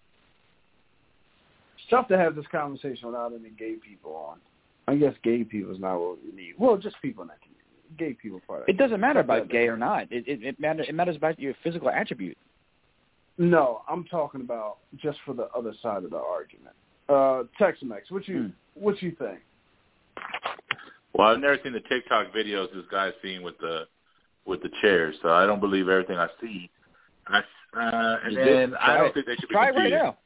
It's tough to have this conversation without any gay people on. I guess gay people is not what we need. Well, just people in that community. Gay people part of it. It doesn't matter about gay or not. It matters about your physical attribute. No, I'm talking about just for the other side of the argument. Tex-Mex, what you think? Well, I've never seen the TikTok videos this guy's seen with the chairs, so I don't believe everything I see. I don't think they should be Try it right now.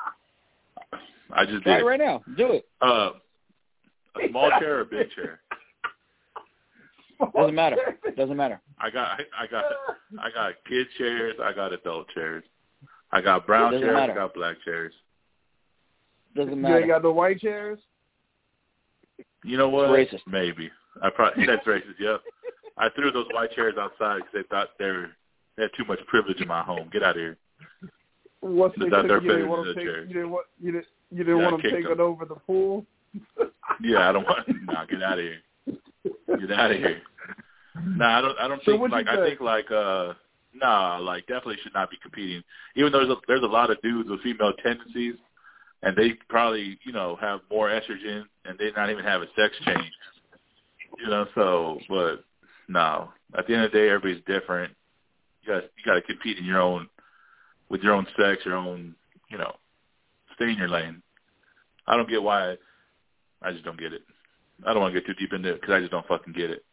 I just Try did it right now. Do it. A small chair or a big chair? Doesn't matter. I got kid chairs. I got adult chairs. I got brown chairs. Matter. I got black chairs. Doesn't matter. You ain't got the white chairs? You know what? It's racist. Maybe. That's racist. Yep. I threw those white chairs outside because they thought they had too much privilege in my home. Get out of here. What's You they didn't want them taking over the pool? Yeah, I don't want. Nah, get out of here. Get out of here. Nah, I don't think like I think like like definitely should not be competing. Even though there's a lot of dudes with female tendencies, and they probably have more estrogen, and they not even have a sex change. So but no. At the end of the day, everybody's different. You got to compete in with your own sex, your own stay in your lane. I don't get why. I just don't get it. I don't want to get too deep into it because I just don't fucking get it.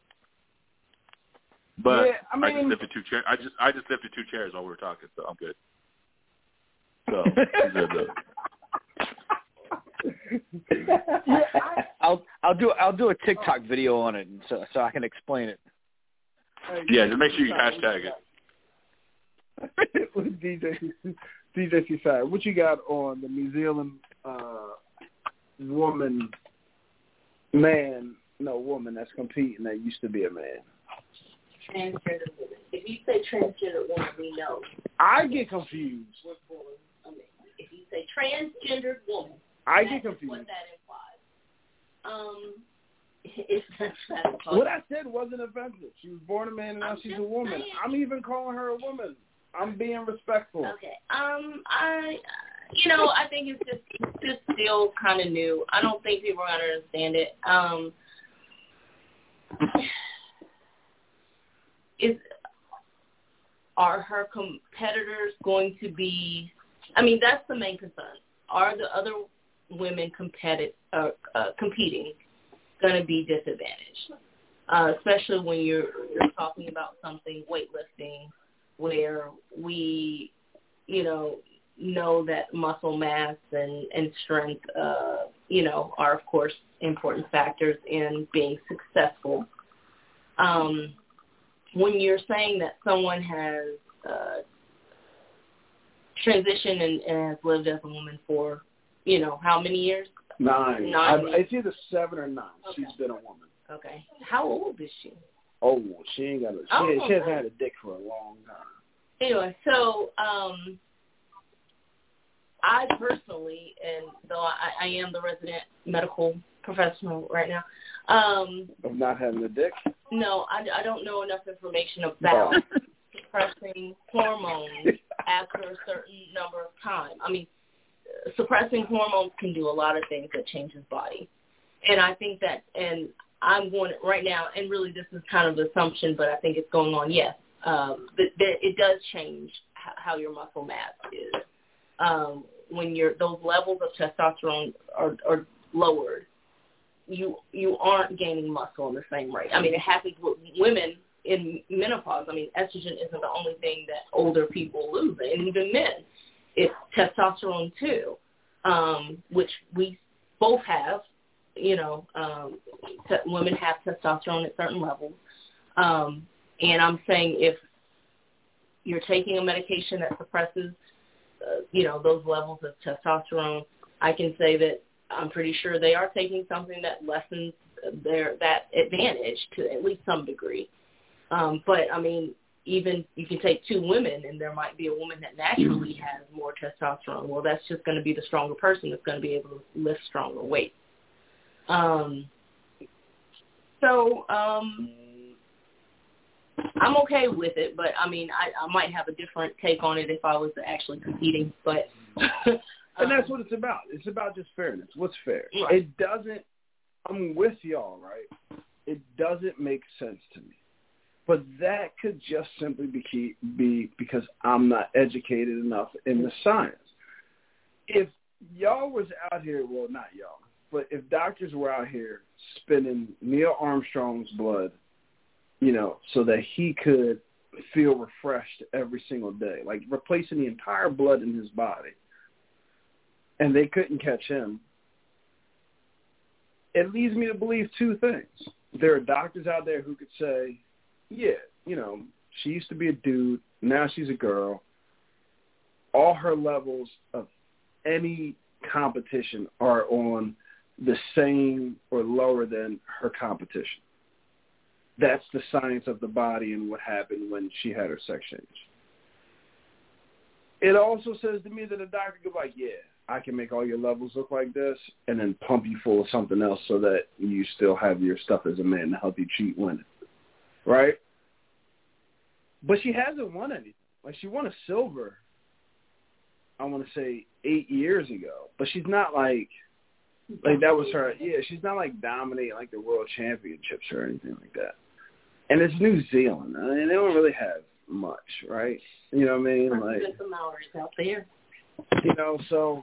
But yeah, I just lifted 2 chairs. I just lifted 2 chairs while we were talking, so I'm good. So I'll do a TikTok video on it so I can explain it. Yeah, just make sure you hashtag it. DJ Seaside, what you got on the New Zealand woman that's competing that used to be a man? Transgender woman. If you say transgender woman, we know. I get confused. If you say transgendered woman, I get confused. What that implies. It's that what I said wasn't offensive. She was born a man and now she's a woman. Saying. I'm even calling her a woman. I'm being respectful. Okay. I think it's just still kind of new. I don't think people are going to understand it. Are her competitors going to be? I mean, that's the main concern. Are the other women competing going to be disadvantaged? Especially when you're talking about something weightlifting, where we, know that muscle mass and strength, are of course important factors in being successful. When you're saying that someone has transitioned and has lived as a woman for, how many years? 9. Years. It's either 7 or 9. Okay. She's been a woman. Okay. How old is she? Oh, she ain't got she hasn't had a dick for a long time. Anyway, so I personally, and though I am the resident medical professional right now, of not having a dick? No, I don't know enough information about suppressing hormones after a certain number of time. I mean, suppressing hormones can do a lot of things that change his body. And I think that, and I'm going right now, and really this is kind of an assumption, but I think it's going on, yes. It does change how your muscle mass is. When those levels of testosterone are lowered, you aren't gaining muscle in the same rate. I mean, it happens with women in menopause. I mean, estrogen isn't the only thing that older people lose, and even men. It's testosterone too, which we both have. Women have testosterone at certain levels. And I'm saying if you're taking a medication that suppresses, those levels of testosterone, I can say that I'm pretty sure they are taking something that lessens that advantage to at least some degree. But, I mean, even you can take 2 women and there might be a woman that naturally has more testosterone. Well, that's just going to be the stronger person that's going to be able to lift stronger weight. I'm okay with it, but I mean, I might have a different take on it if I was actually competing, but. And that's what it's about. It's about just fairness. What's fair? Right. It doesn't, I'm with y'all, right? It doesn't make sense to me. But that could just simply be because I'm not educated enough in the science. If y'all was out here, well, not y'all, but if doctors were out here spinning Neil Armstrong's blood, so that he could feel refreshed every single day, like replacing the entire blood in his body, and they couldn't catch him, it leads me to believe 2 things. There are doctors out there who could say, yeah, she used to be a dude. Now she's a girl. All her levels of any competition are on the same or lower than her competition. That's the science of the body and what happened when she had her sex change. It also says to me that a doctor could be like, yeah, I can make all your levels look like this and then pump you full of something else so that you still have your stuff as a man to help you cheat women. Right? But she hasn't won anything. Like, she won a silver, I want to say 8 years ago. But she's not like that was her. Yeah, she's not like dominating like the world championships or anything like that. And it's New Zealand. I mean, they don't really have much, right? You know what I mean? Like, there's some hours out there. So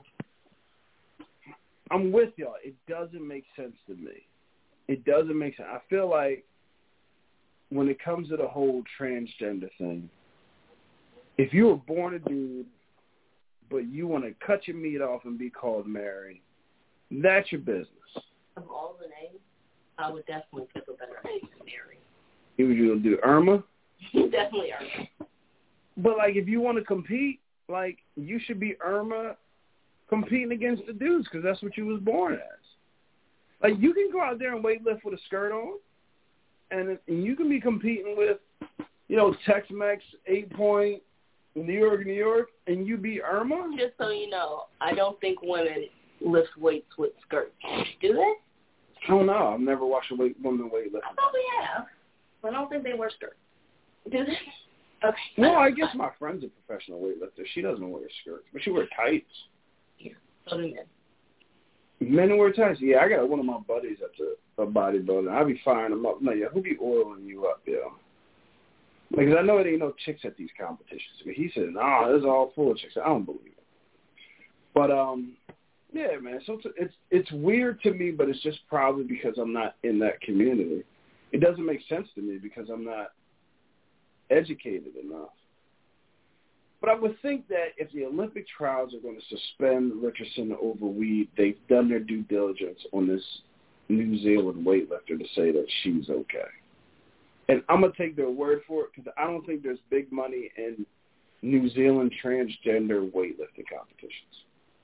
I'm with y'all. It doesn't make sense to me. It doesn't make sense. I feel like when it comes to the whole transgender thing, if you were born a dude, but you want to cut your meat off and be called Mary, that's your business. Of all the names, I would definitely pick a better name than Mary. You would do Irma? Definitely Irma. But, like, if you want to compete, like, you should be Irma competing against the dudes because that's what you was born as. Like, you can go out there and weightlift with a skirt on, and you can be competing with, Tex-Mex, 8-point, New York, and you be Irma? Just so you know, I don't think women lift weights with skirts. Do they? I don't know. I've never watched a woman weightlift. I thought we have. I don't think they wear skirts. Do they? Okay. No, I guess my friend's a professional weightlifter. She doesn't wear skirts, but she wears tights. Yeah, so do men. Men wear tights? Yeah, I got one of my buddies that's a bodybuilder. I be firing him up. I'm like, who be oiling you up, yo? Because I know there ain't no chicks at these competitions. But he said, nah, this is all full of chicks. I don't believe it. But, yeah, man, so it's weird to me, but it's just probably because I'm not in that community. It doesn't make sense to me because I'm not educated enough. But I would think that if the Olympic trials are going to suspend Richardson over weed, they've done their due diligence on this New Zealand weightlifter to say that she's okay. And I'm going to take their word for it because I don't think there's big money in New Zealand transgender weightlifting competitions.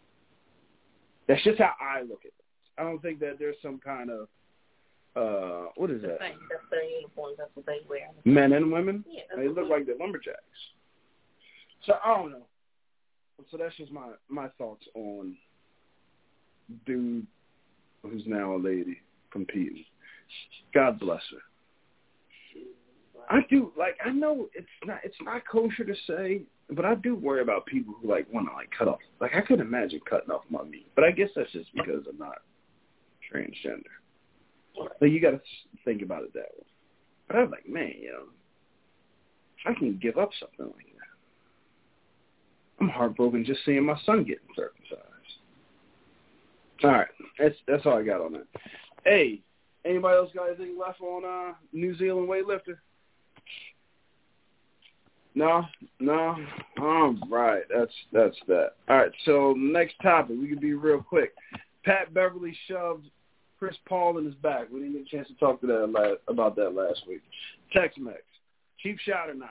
That's just how I look at it. I don't think that there's some kind of, what is that? That's their uniforms. That's what they wear. Men and women? Yeah. They look like they're lumberjacks. So I don't know. So that's just my thoughts on dude who's now a lady competing. God bless her. I do, like, I know it's not kosher to say, but I do worry about people who, like, want to, like, cut off. Like, I couldn't imagine cutting off my meat. But I guess that's just because I'm not transgender. So you got to think about it that way. But I was like, man, I can give up something like that. I'm heartbroken just seeing my son getting circumcised. All right, that's all I got on that. Hey, anybody else got anything left on New Zealand weightlifter? No. All right, that's that. All right, so next topic, we can be real quick. Pat Beverly shoved Chris Paul in his back. We didn't get a chance to talk to about that last week. Tex-Mex, cheap shot or not?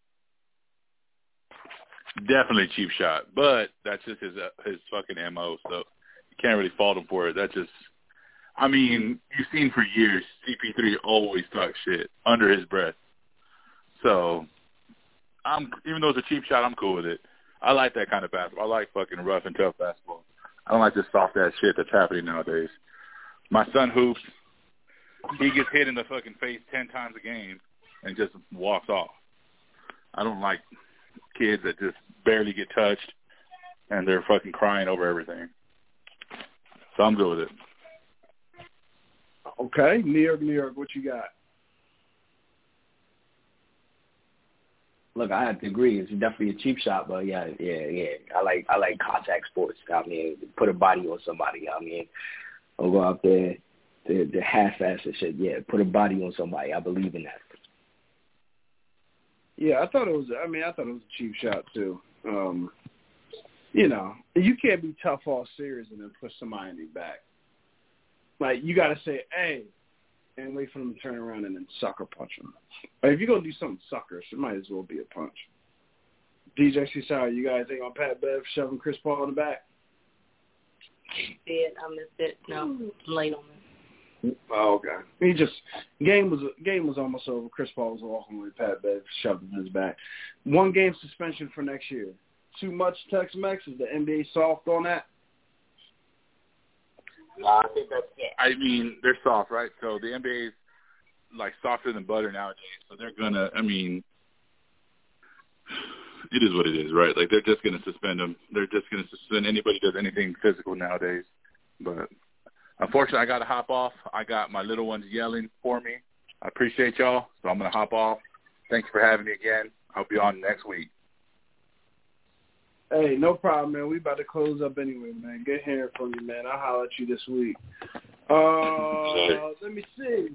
Definitely cheap shot, but that's just his fucking MO, so you can't really fault him for it. That's just, I mean, you've seen for years, CP3 always talks shit under his breath. So, even though it's a cheap shot, I'm cool with it. I like that kind of basketball. I like fucking rough and tough basketball. I don't like this soft-ass shit that's happening nowadays. My son hoops. He gets hit in the fucking face 10 times a game and just walks off. I don't like kids that just barely get touched and they're fucking crying over everything. So I'm good with it. Okay. New York, what you got? Look, I have to agree. It's definitely a cheap shot, but yeah. I like contact sports. I mean, put a body on somebody. I mean, I'll go out there, the half-ass and shit. Yeah, put a body on somebody. I believe in that. Yeah, I thought it was a cheap shot too. You can't be tough all serious and then push somebody in the back. Like, you got to say, hey, and wait for them to turn around and then sucker punch them. But if you're going to do something suckerish, it might as well be a punch. DJ Cesaro, you guys think on Pat Bev shoving Chris Paul in the back? I did. I missed it. No, I'm late on it. Oh, okay. Game was almost over. Chris Paul was walking with Pat Bev shoving his back. 1 game suspension for next year. Too much Tex-Mex? Is the NBA soft on that? I think I mean, they're soft, right? So the NBA is like softer than butter nowadays. So they're gonna. I mean, it is what it is, right? Like they're just gonna suspend them. They're just gonna suspend anybody who does anything physical nowadays. But unfortunately, I gotta hop off. I got my little ones yelling for me. I appreciate y'all, so I'm gonna hop off. Thanks for having me again. I'll be on next week. Hey, no problem, man. We about to close up anyway, man. Good hearing from you, man. I'll holler at you this week. Let me see.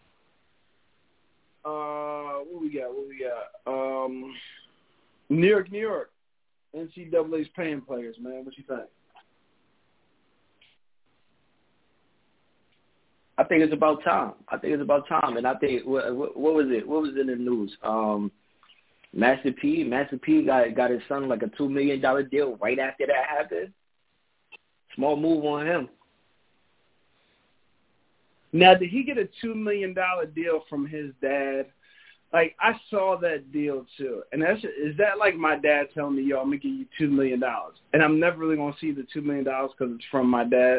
What we got? New York. NCAA's paying players, man. What you think? I think it's about time. And I think what was it? What was in the news? Master P got his son like a $2 million deal right after that happened. Small move on him. Now, did he get a $2 million deal from his dad? Like, I saw that deal too. And is that like my dad telling me, yo, I'm going to give you $2 million? And I'm never really going to see the $2 million because it's from my dad?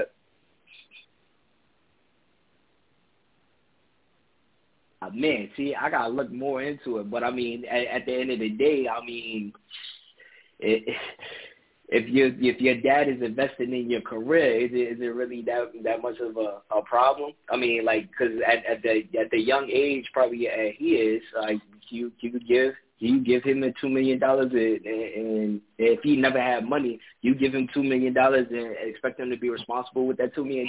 Man, see, I gotta look more into it, but I mean, at the end of the day, I mean, if your dad is investing in your career, is it really that much of a problem? I mean, like, because at the young age, probably he is, like, you could give him the $2 million, and if he never had money, you give him $2 million and expect him to be responsible with that $2 million.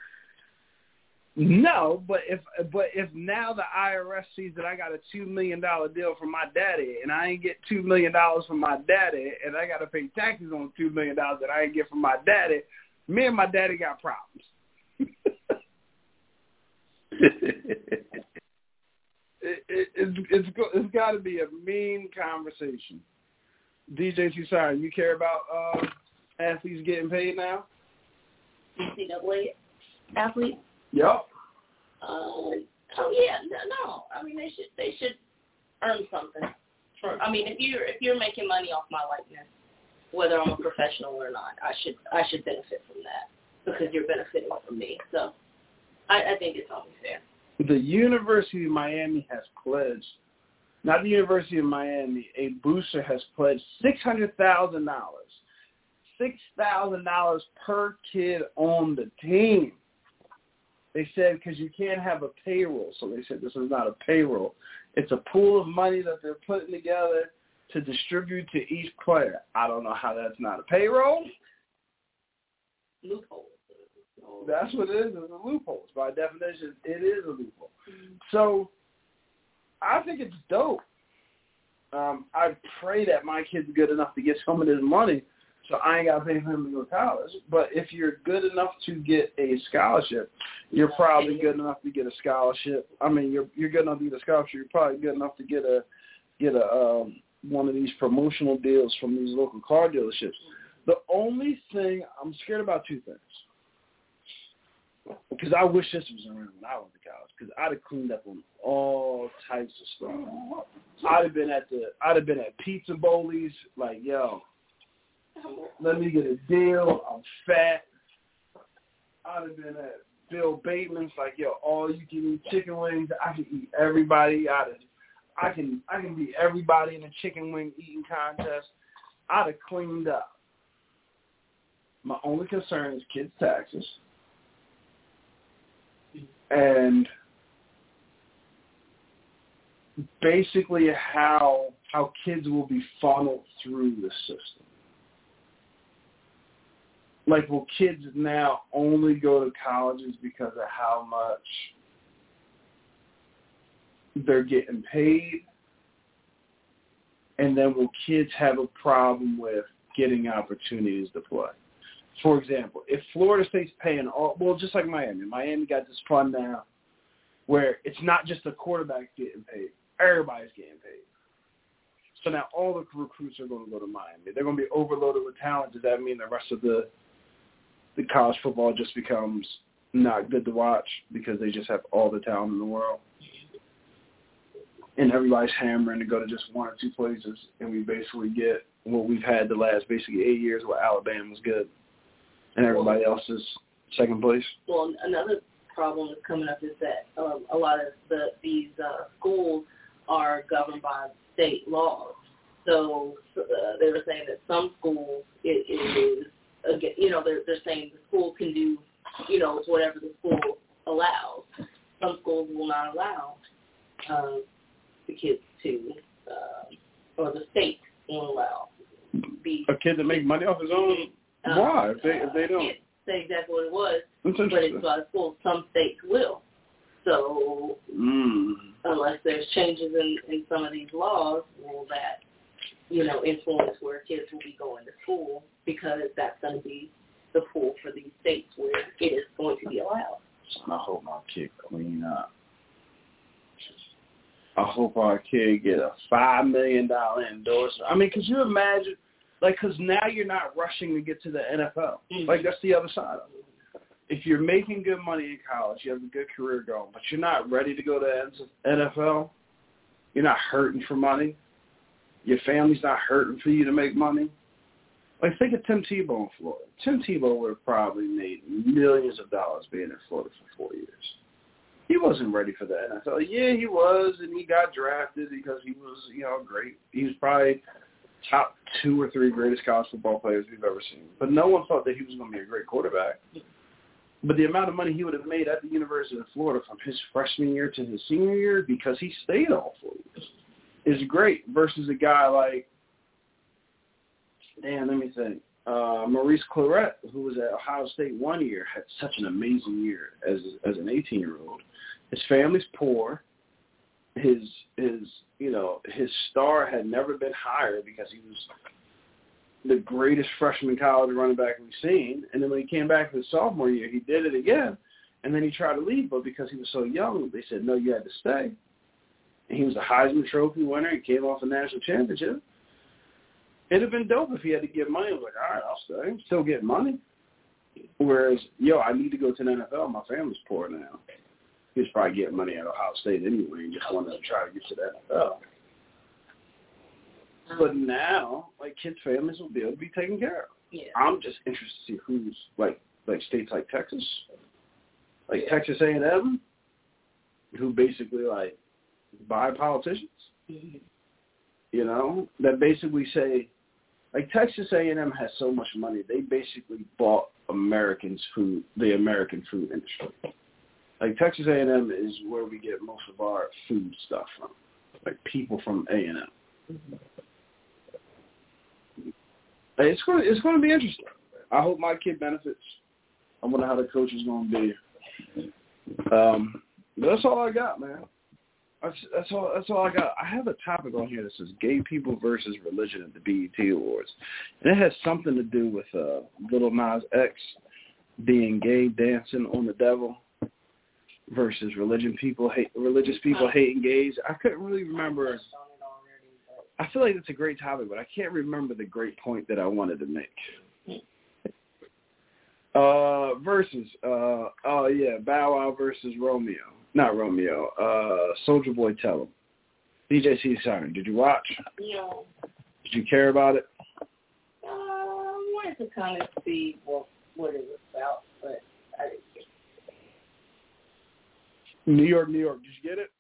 No, but if now the IRS sees that I got a $2 million deal from my daddy and I ain't get $2 million from my daddy and I got to pay taxes on $2 million that I ain't get from my daddy, me and my daddy got problems. It's got to be a mean conversation. DJ Cesaro, you care about athletes getting paid now? NCAA athletes? Yep. Oh yeah, no. I mean, they should earn something. I mean, if you're making money off my likeness, whether I'm a professional or not, I should benefit from that because you're benefiting from me. So I think it's only fair. The University of Miami has pledged, not the University of Miami, a booster has pledged $600,000. $6,000 per kid on the team. They said because you can't have a payroll. So they said this is not a payroll. It's a pool of money that they're putting together to distribute to each player. I don't know how that's not a payroll. Loophole. That's what it is. It's a loophole. By definition, it is a loophole. So I think it's dope. I pray that my kid's good enough to get some of this money so I ain't got to pay for him to go to college. But if you're good enough to get a scholarship, you're probably good enough to get a scholarship. I mean, you're good enough to get a scholarship. You're probably good enough to get a one of these promotional deals from these local car dealerships. The only thing, I'm scared about two things. Because I wish this was around when I went to college. Because I'd have cleaned up on all types of stuff. I'd have been at pizza bowlies, like, yo, let me get a deal. I'm fat. I'd have been at Bill Bateman's, like, yo, all you can eat chicken wings. I can eat everybody. I can beat everybody in a chicken wing eating contest. I'd have cleaned up. My only concern is kids' taxes. And basically how kids will be funneled through the system. Like, will kids now only go to colleges because of how much they're getting paid? And then will kids have a problem with getting opportunities to play? For example, if Florida State's paying all, well, just like Miami got this fund now where it's not just the quarterback getting paid. Everybody's getting paid. So now all the recruits are going to go to Miami. They're going to be overloaded with talent. Does that mean the rest of the college football just becomes not good to watch because they just have all the talent in the world? And everybody's hammering to go to just one or two places, and we basically get what we've had the last basically 8 years where Alabama was good and everybody else is second place. Well, another problem that's coming up is that a lot of these schools are governed by state laws. So they were saying that some schools, it is, they're saying the school can do, whatever the school allows. Some schools will not allow the kids to, or the state won't allow a kid to make money off his own. Why? If they don't? I can't say exactly what it was, but it's by schools. Some states will. So unless there's changes in some of these laws, will that, influence where kids will be going to school, because that's going to be the pool for these states where it is going to be allowed. I hope my kid clean up. I hope our kid get a $5 million endorsement. I mean, could you imagine? Because now you're not rushing to get to the NFL. That's the other side of it. If you're making good money in college, you have a good career going, but you're not ready to go to NFL, you're not hurting for money, your family's not hurting for you to make money. Think of Tim Tebow in Florida. Tim Tebow would have probably made millions of dollars being in Florida for 4 years. He wasn't ready for the NFL. Yeah, he was, and he got drafted because he was, great. He was probably top 2 or 3 greatest college football players we've ever seen. But no one thought that he was going to be a great quarterback. But the amount of money he would have made at the University of Florida from his freshman year to his senior year, because he stayed all 4 years, is great, versus a guy like, Maurice Clarett, who was at Ohio State 1 year, had such an amazing year as an 18-year-old. His family's poor. His star had never been higher because he was the greatest freshman college running back we've seen. And then when he came back for his sophomore year, he did it again. And then he tried to leave, but because he was so young, they said, no, you had to stay. And he was a Heisman Trophy winner. He came off a national championship. It'd have been dope if he had to get money. I was like, all right, I'll stay. I'm still getting money. Whereas, I need to go to the NFL. My family's poor now. He was probably getting money at Ohio State anyway and just wanted to try to get to the NFL. But now, kids' families will be able to be taken care of. Yeah. I'm just interested to see who's, like states like Texas, Texas A&M, who basically, buy politicians. That basically say, Texas A&M has so much money, they basically bought the American food industry. Texas A&M is where we get most of our food stuff from, people from A&M. It's going to be interesting. I hope my kid benefits. I wonder how the coach is going to be. That's all I got, man. That's all I got. I have a topic on here that says gay people versus religion at the BET Awards. And it has something to do with Lil Nas X being gay, dancing on the devil, versus religious people hating gays. I couldn't really remember. I feel like it's a great topic, but I can't remember the great point that I wanted to make. Versus, Bow Wow versus Romeo. Not Romeo. Soulja Boy Tell 'Em. DJ C. Siren. Did you watch? No. Did you care about it? I wanted to kind of see what it was about, but I didn't get it. New York. Did you get it?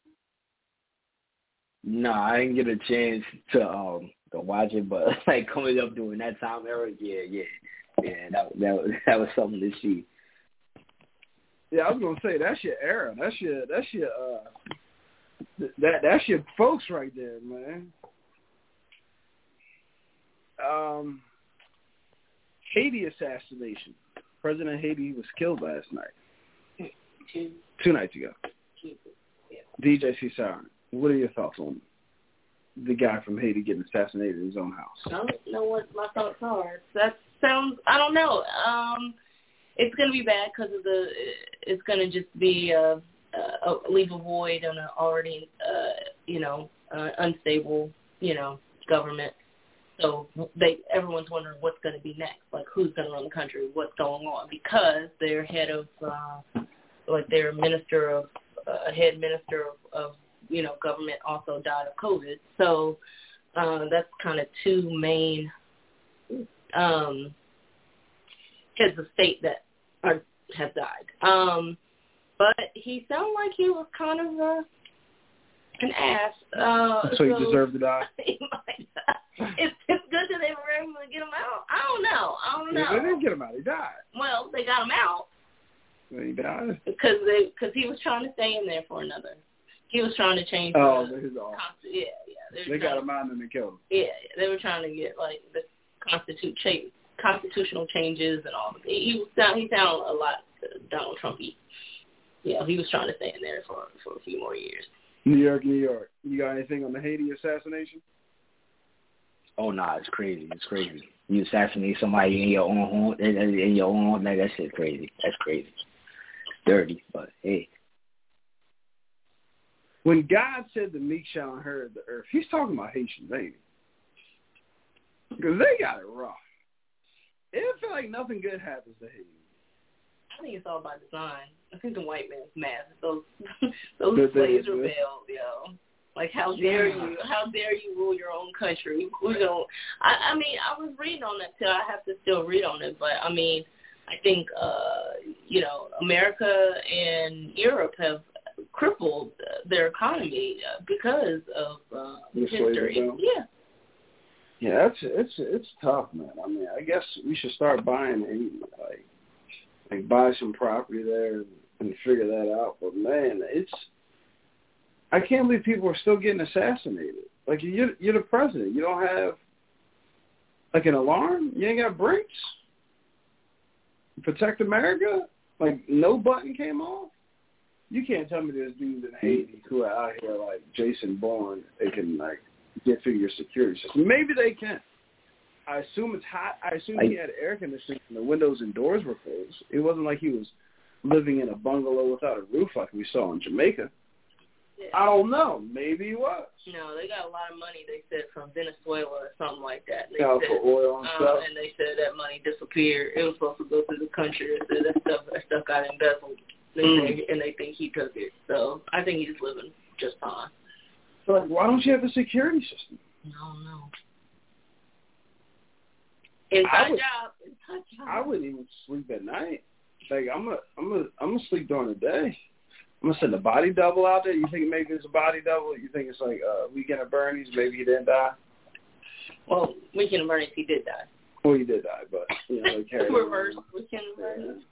No, I didn't get a chance to watch it, but coming up during that time era, yeah, that was something to see. Yeah, I was gonna say that's your era. That's your folks right there, man. Haiti assassination. President of Haiti was killed last night. 2 nights ago. DJ C. Siren. What are your thoughts on the guy from Haiti getting assassinated in his own house? I don't know what my thoughts are. That sounds, I don't know. It's going to be bad because it's going to just be leave a void on an already, unstable, government. So everyone's wondering what's going to be next, like who's going to run the country, what's going on, because their head of, their head minister of government also died of COVID. So that's kind of two main heads of state that have died. But he sounded like he was kind of an ass. So he deserved to die? He might die. It's good that they were able to get him out. I don't know. They didn't get him out. He died. Well, they got him out. He died? Because he was trying to stay in there for another. He was trying to change his arm. Yeah. They got him out and they killed him. Yeah, they were trying to get, the constitutional changes and all. He sounded a lot Donald Trump-y. Yeah, he was trying to stay in there for a few more years. New York. You got anything on the Haiti assassination? Oh, nah, it's crazy. You assassinate somebody in your own home, that shit crazy. That's crazy. It's dirty, but hey. When God said the meek shall inherit the earth, he's talking about Haitians, ain't he? Because they got it rough. It feel like nothing good happens to Haiti. I think it's all by design. I think the white man's mad. Those slaves rebelled, yo. Like, how dare you? How dare you rule your own country? I was reading on that too. I have to still read on it, but I think America and Europe have crippled their economy because of history. Yeah, it's tough, man. I guess we should start buying like buy some property there and figure that out. But man, I can't believe people are still getting assassinated. Like, you're the president. You don't have like an alarm. You ain't got brakes. Protect America. Like, no button came off. You can't tell me there's dudes in Haiti who are out here like Jason Bourne. They can get through your security system. Maybe they can. I assume it's hot. I assume he had air conditioning and the windows and doors were closed. It wasn't like he was living in a bungalow without a roof like we saw in Jamaica. Yeah. I don't know. Maybe he was. No, they got a lot of money, they said, from Venezuela or something like that. They said, for oil and stuff. And they said that money disappeared. It was supposed to go through the country. They said that stuff got embezzled. And they think he took it. So I think he's living just fine. So, why don't you have a security system? No. Inside job. I wouldn't even sleep at night. Like, I'm gonna sleep during the day. I'm gonna send a body double out there. You think maybe it's a body double? You think it's like Weekend at Bernie's? Maybe he didn't die. Well, Weekend at Bernie's, he did die. Well, he did die, but they carried reverse Weekend at Bernie's.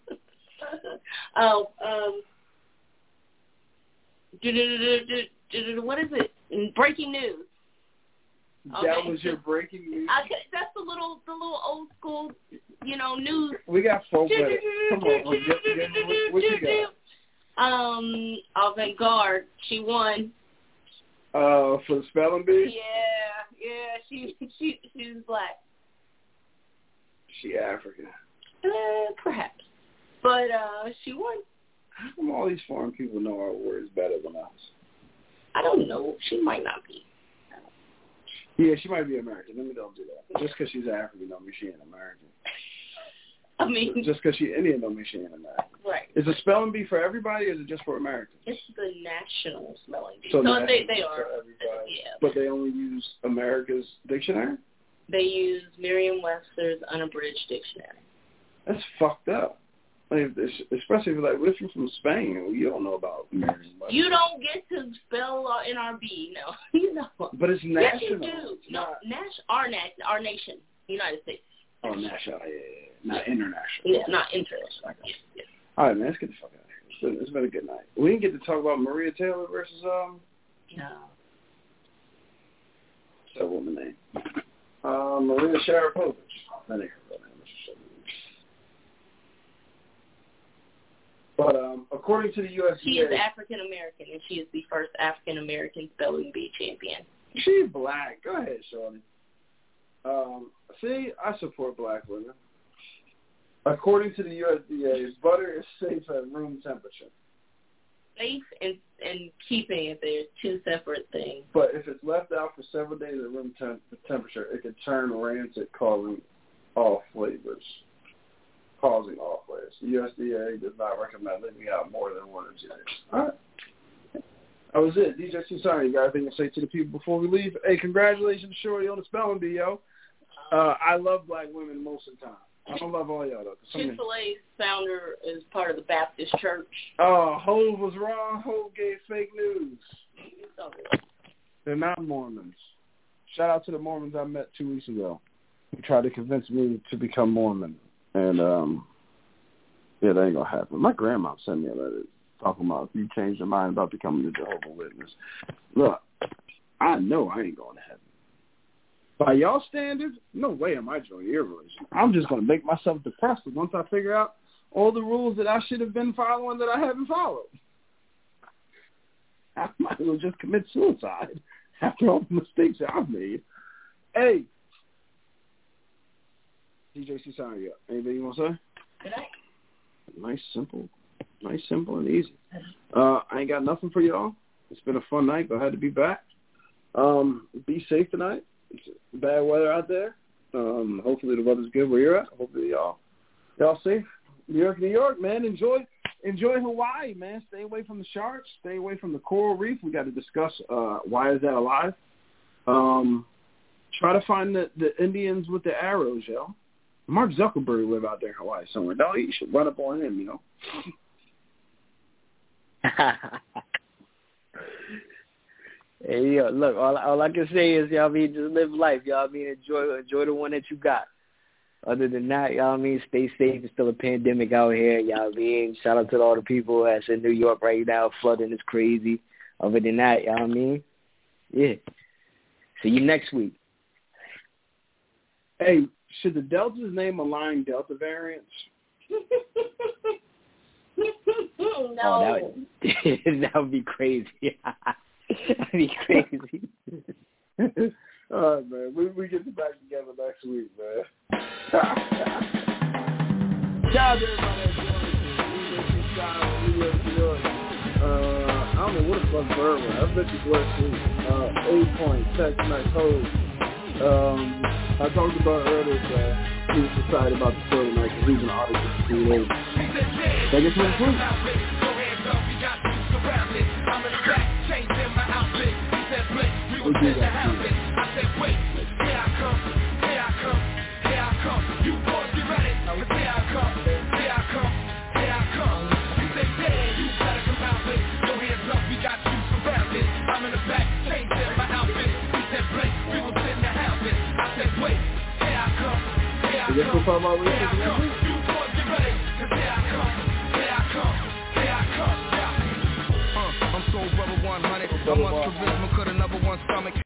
What is it? Breaking news. That was your breaking news? That's the little old school, news. We got 4 minutes. Come on, what you got? Avant-Garde, she won. For the spelling bee? Yeah, she's black. She African. Perhaps. But she won. How come all these foreign people know our words better than us? I don't know. She might not be. Yeah, she might be American. Let me don't do that. Just because she's African don't mean she ain't American. Just because she's Indian don't mean she ain't American. Right. Is the spelling bee for everybody or is it just for Americans? It's the national spelling bee. So they are. Yeah. But they only use America's dictionary? They use Merriam-Webster's unabridged dictionary. That's fucked up. Like, especially if you're from Spain, you don't know about Merriam-Webster. You don't get to spell NRB, no. You know. But it's national. Yes, you do. No, our nation, United States. Oh, national, yeah. Not international. Yeah, not international. Yes. All right, man, let's get the fuck out of here. It's been a good night. We didn't get to talk about Maria Taylor versus No. What's that woman's name? Maria Sharapova. That ain't her real name. But according to the USDA... She is African American, and she is the first African American spelling bee champion. She's black. Go ahead, Shorty. See, I support black women. According to the USDA, butter is safe at room temperature. safe and keeping it there is two separate things. But if it's left out for several days at room temperature, it can turn rancid, causing off flavors. The USDA does not recommend leaving out more than 1 or 2 days. All right. That was it. DJ Susani, you got anything to say to the people before we leave? Hey, congratulations, Shorty, on the spelling bee, yo. I love black women most of the time. I don't love all y'all, though. Chick-fil-A's founder is part of the Baptist Church. Oh, Hove was wrong. Hove gave fake news. They're not Mormons. Shout out to the Mormons I met 2 weeks ago. He tried to convince me to become Mormon. And, yeah, that ain't going to happen. My grandma sent me a letter talking about if you change your mind about becoming a Jehovah's Witness. Look, I know I ain't going to heaven. By y'all standards, no way am I joining your religion. I'm just going to make myself depressed once I figure out all the rules that I should have been following that I haven't followed. I might as well just commit suicide after all the mistakes that I've made. Hey, DJ Susani, anything you want to say? Good night. Nice, simple, and easy. I ain't got nothing for y'all. It's been a fun night. Glad to be back. Be safe tonight. It's bad weather out there. Hopefully the weather's good where you're at. Hopefully y'all safe. New York, man. Enjoy Hawaii, man. Stay away from the sharks. Stay away from the coral reef. We got to discuss why is that alive. Try to find the Indians with the arrows, yo. Mark Zuckerberg live out there in Hawaii somewhere. No, you should run up on him, you know. Hey, yo, look, all I can say is, y'all mean, just live life, y'all mean, enjoy the one that you got. Other than that, y'all mean, stay safe. It's still a pandemic out here, y'all mean. Shout out to all the people that's in New York right now. Flooding is crazy. Other than that, y'all mean, yeah. See you next week. Hey, should the Deltas name a line Delta variants? No. Oh, that would be crazy. That'd be crazy. All right, man. We get back together next week, man. Shout out to everybody that joined us. New York. I don't know what the fuck Bird was. I bet you was 8 points. Text my code. I talked about earlier that he was excited about the story tonight because he's an artist for 3 days. Take it to the proof. We do that too. Is this talking about I'm so rubber 100. How much charisma could another one stomach?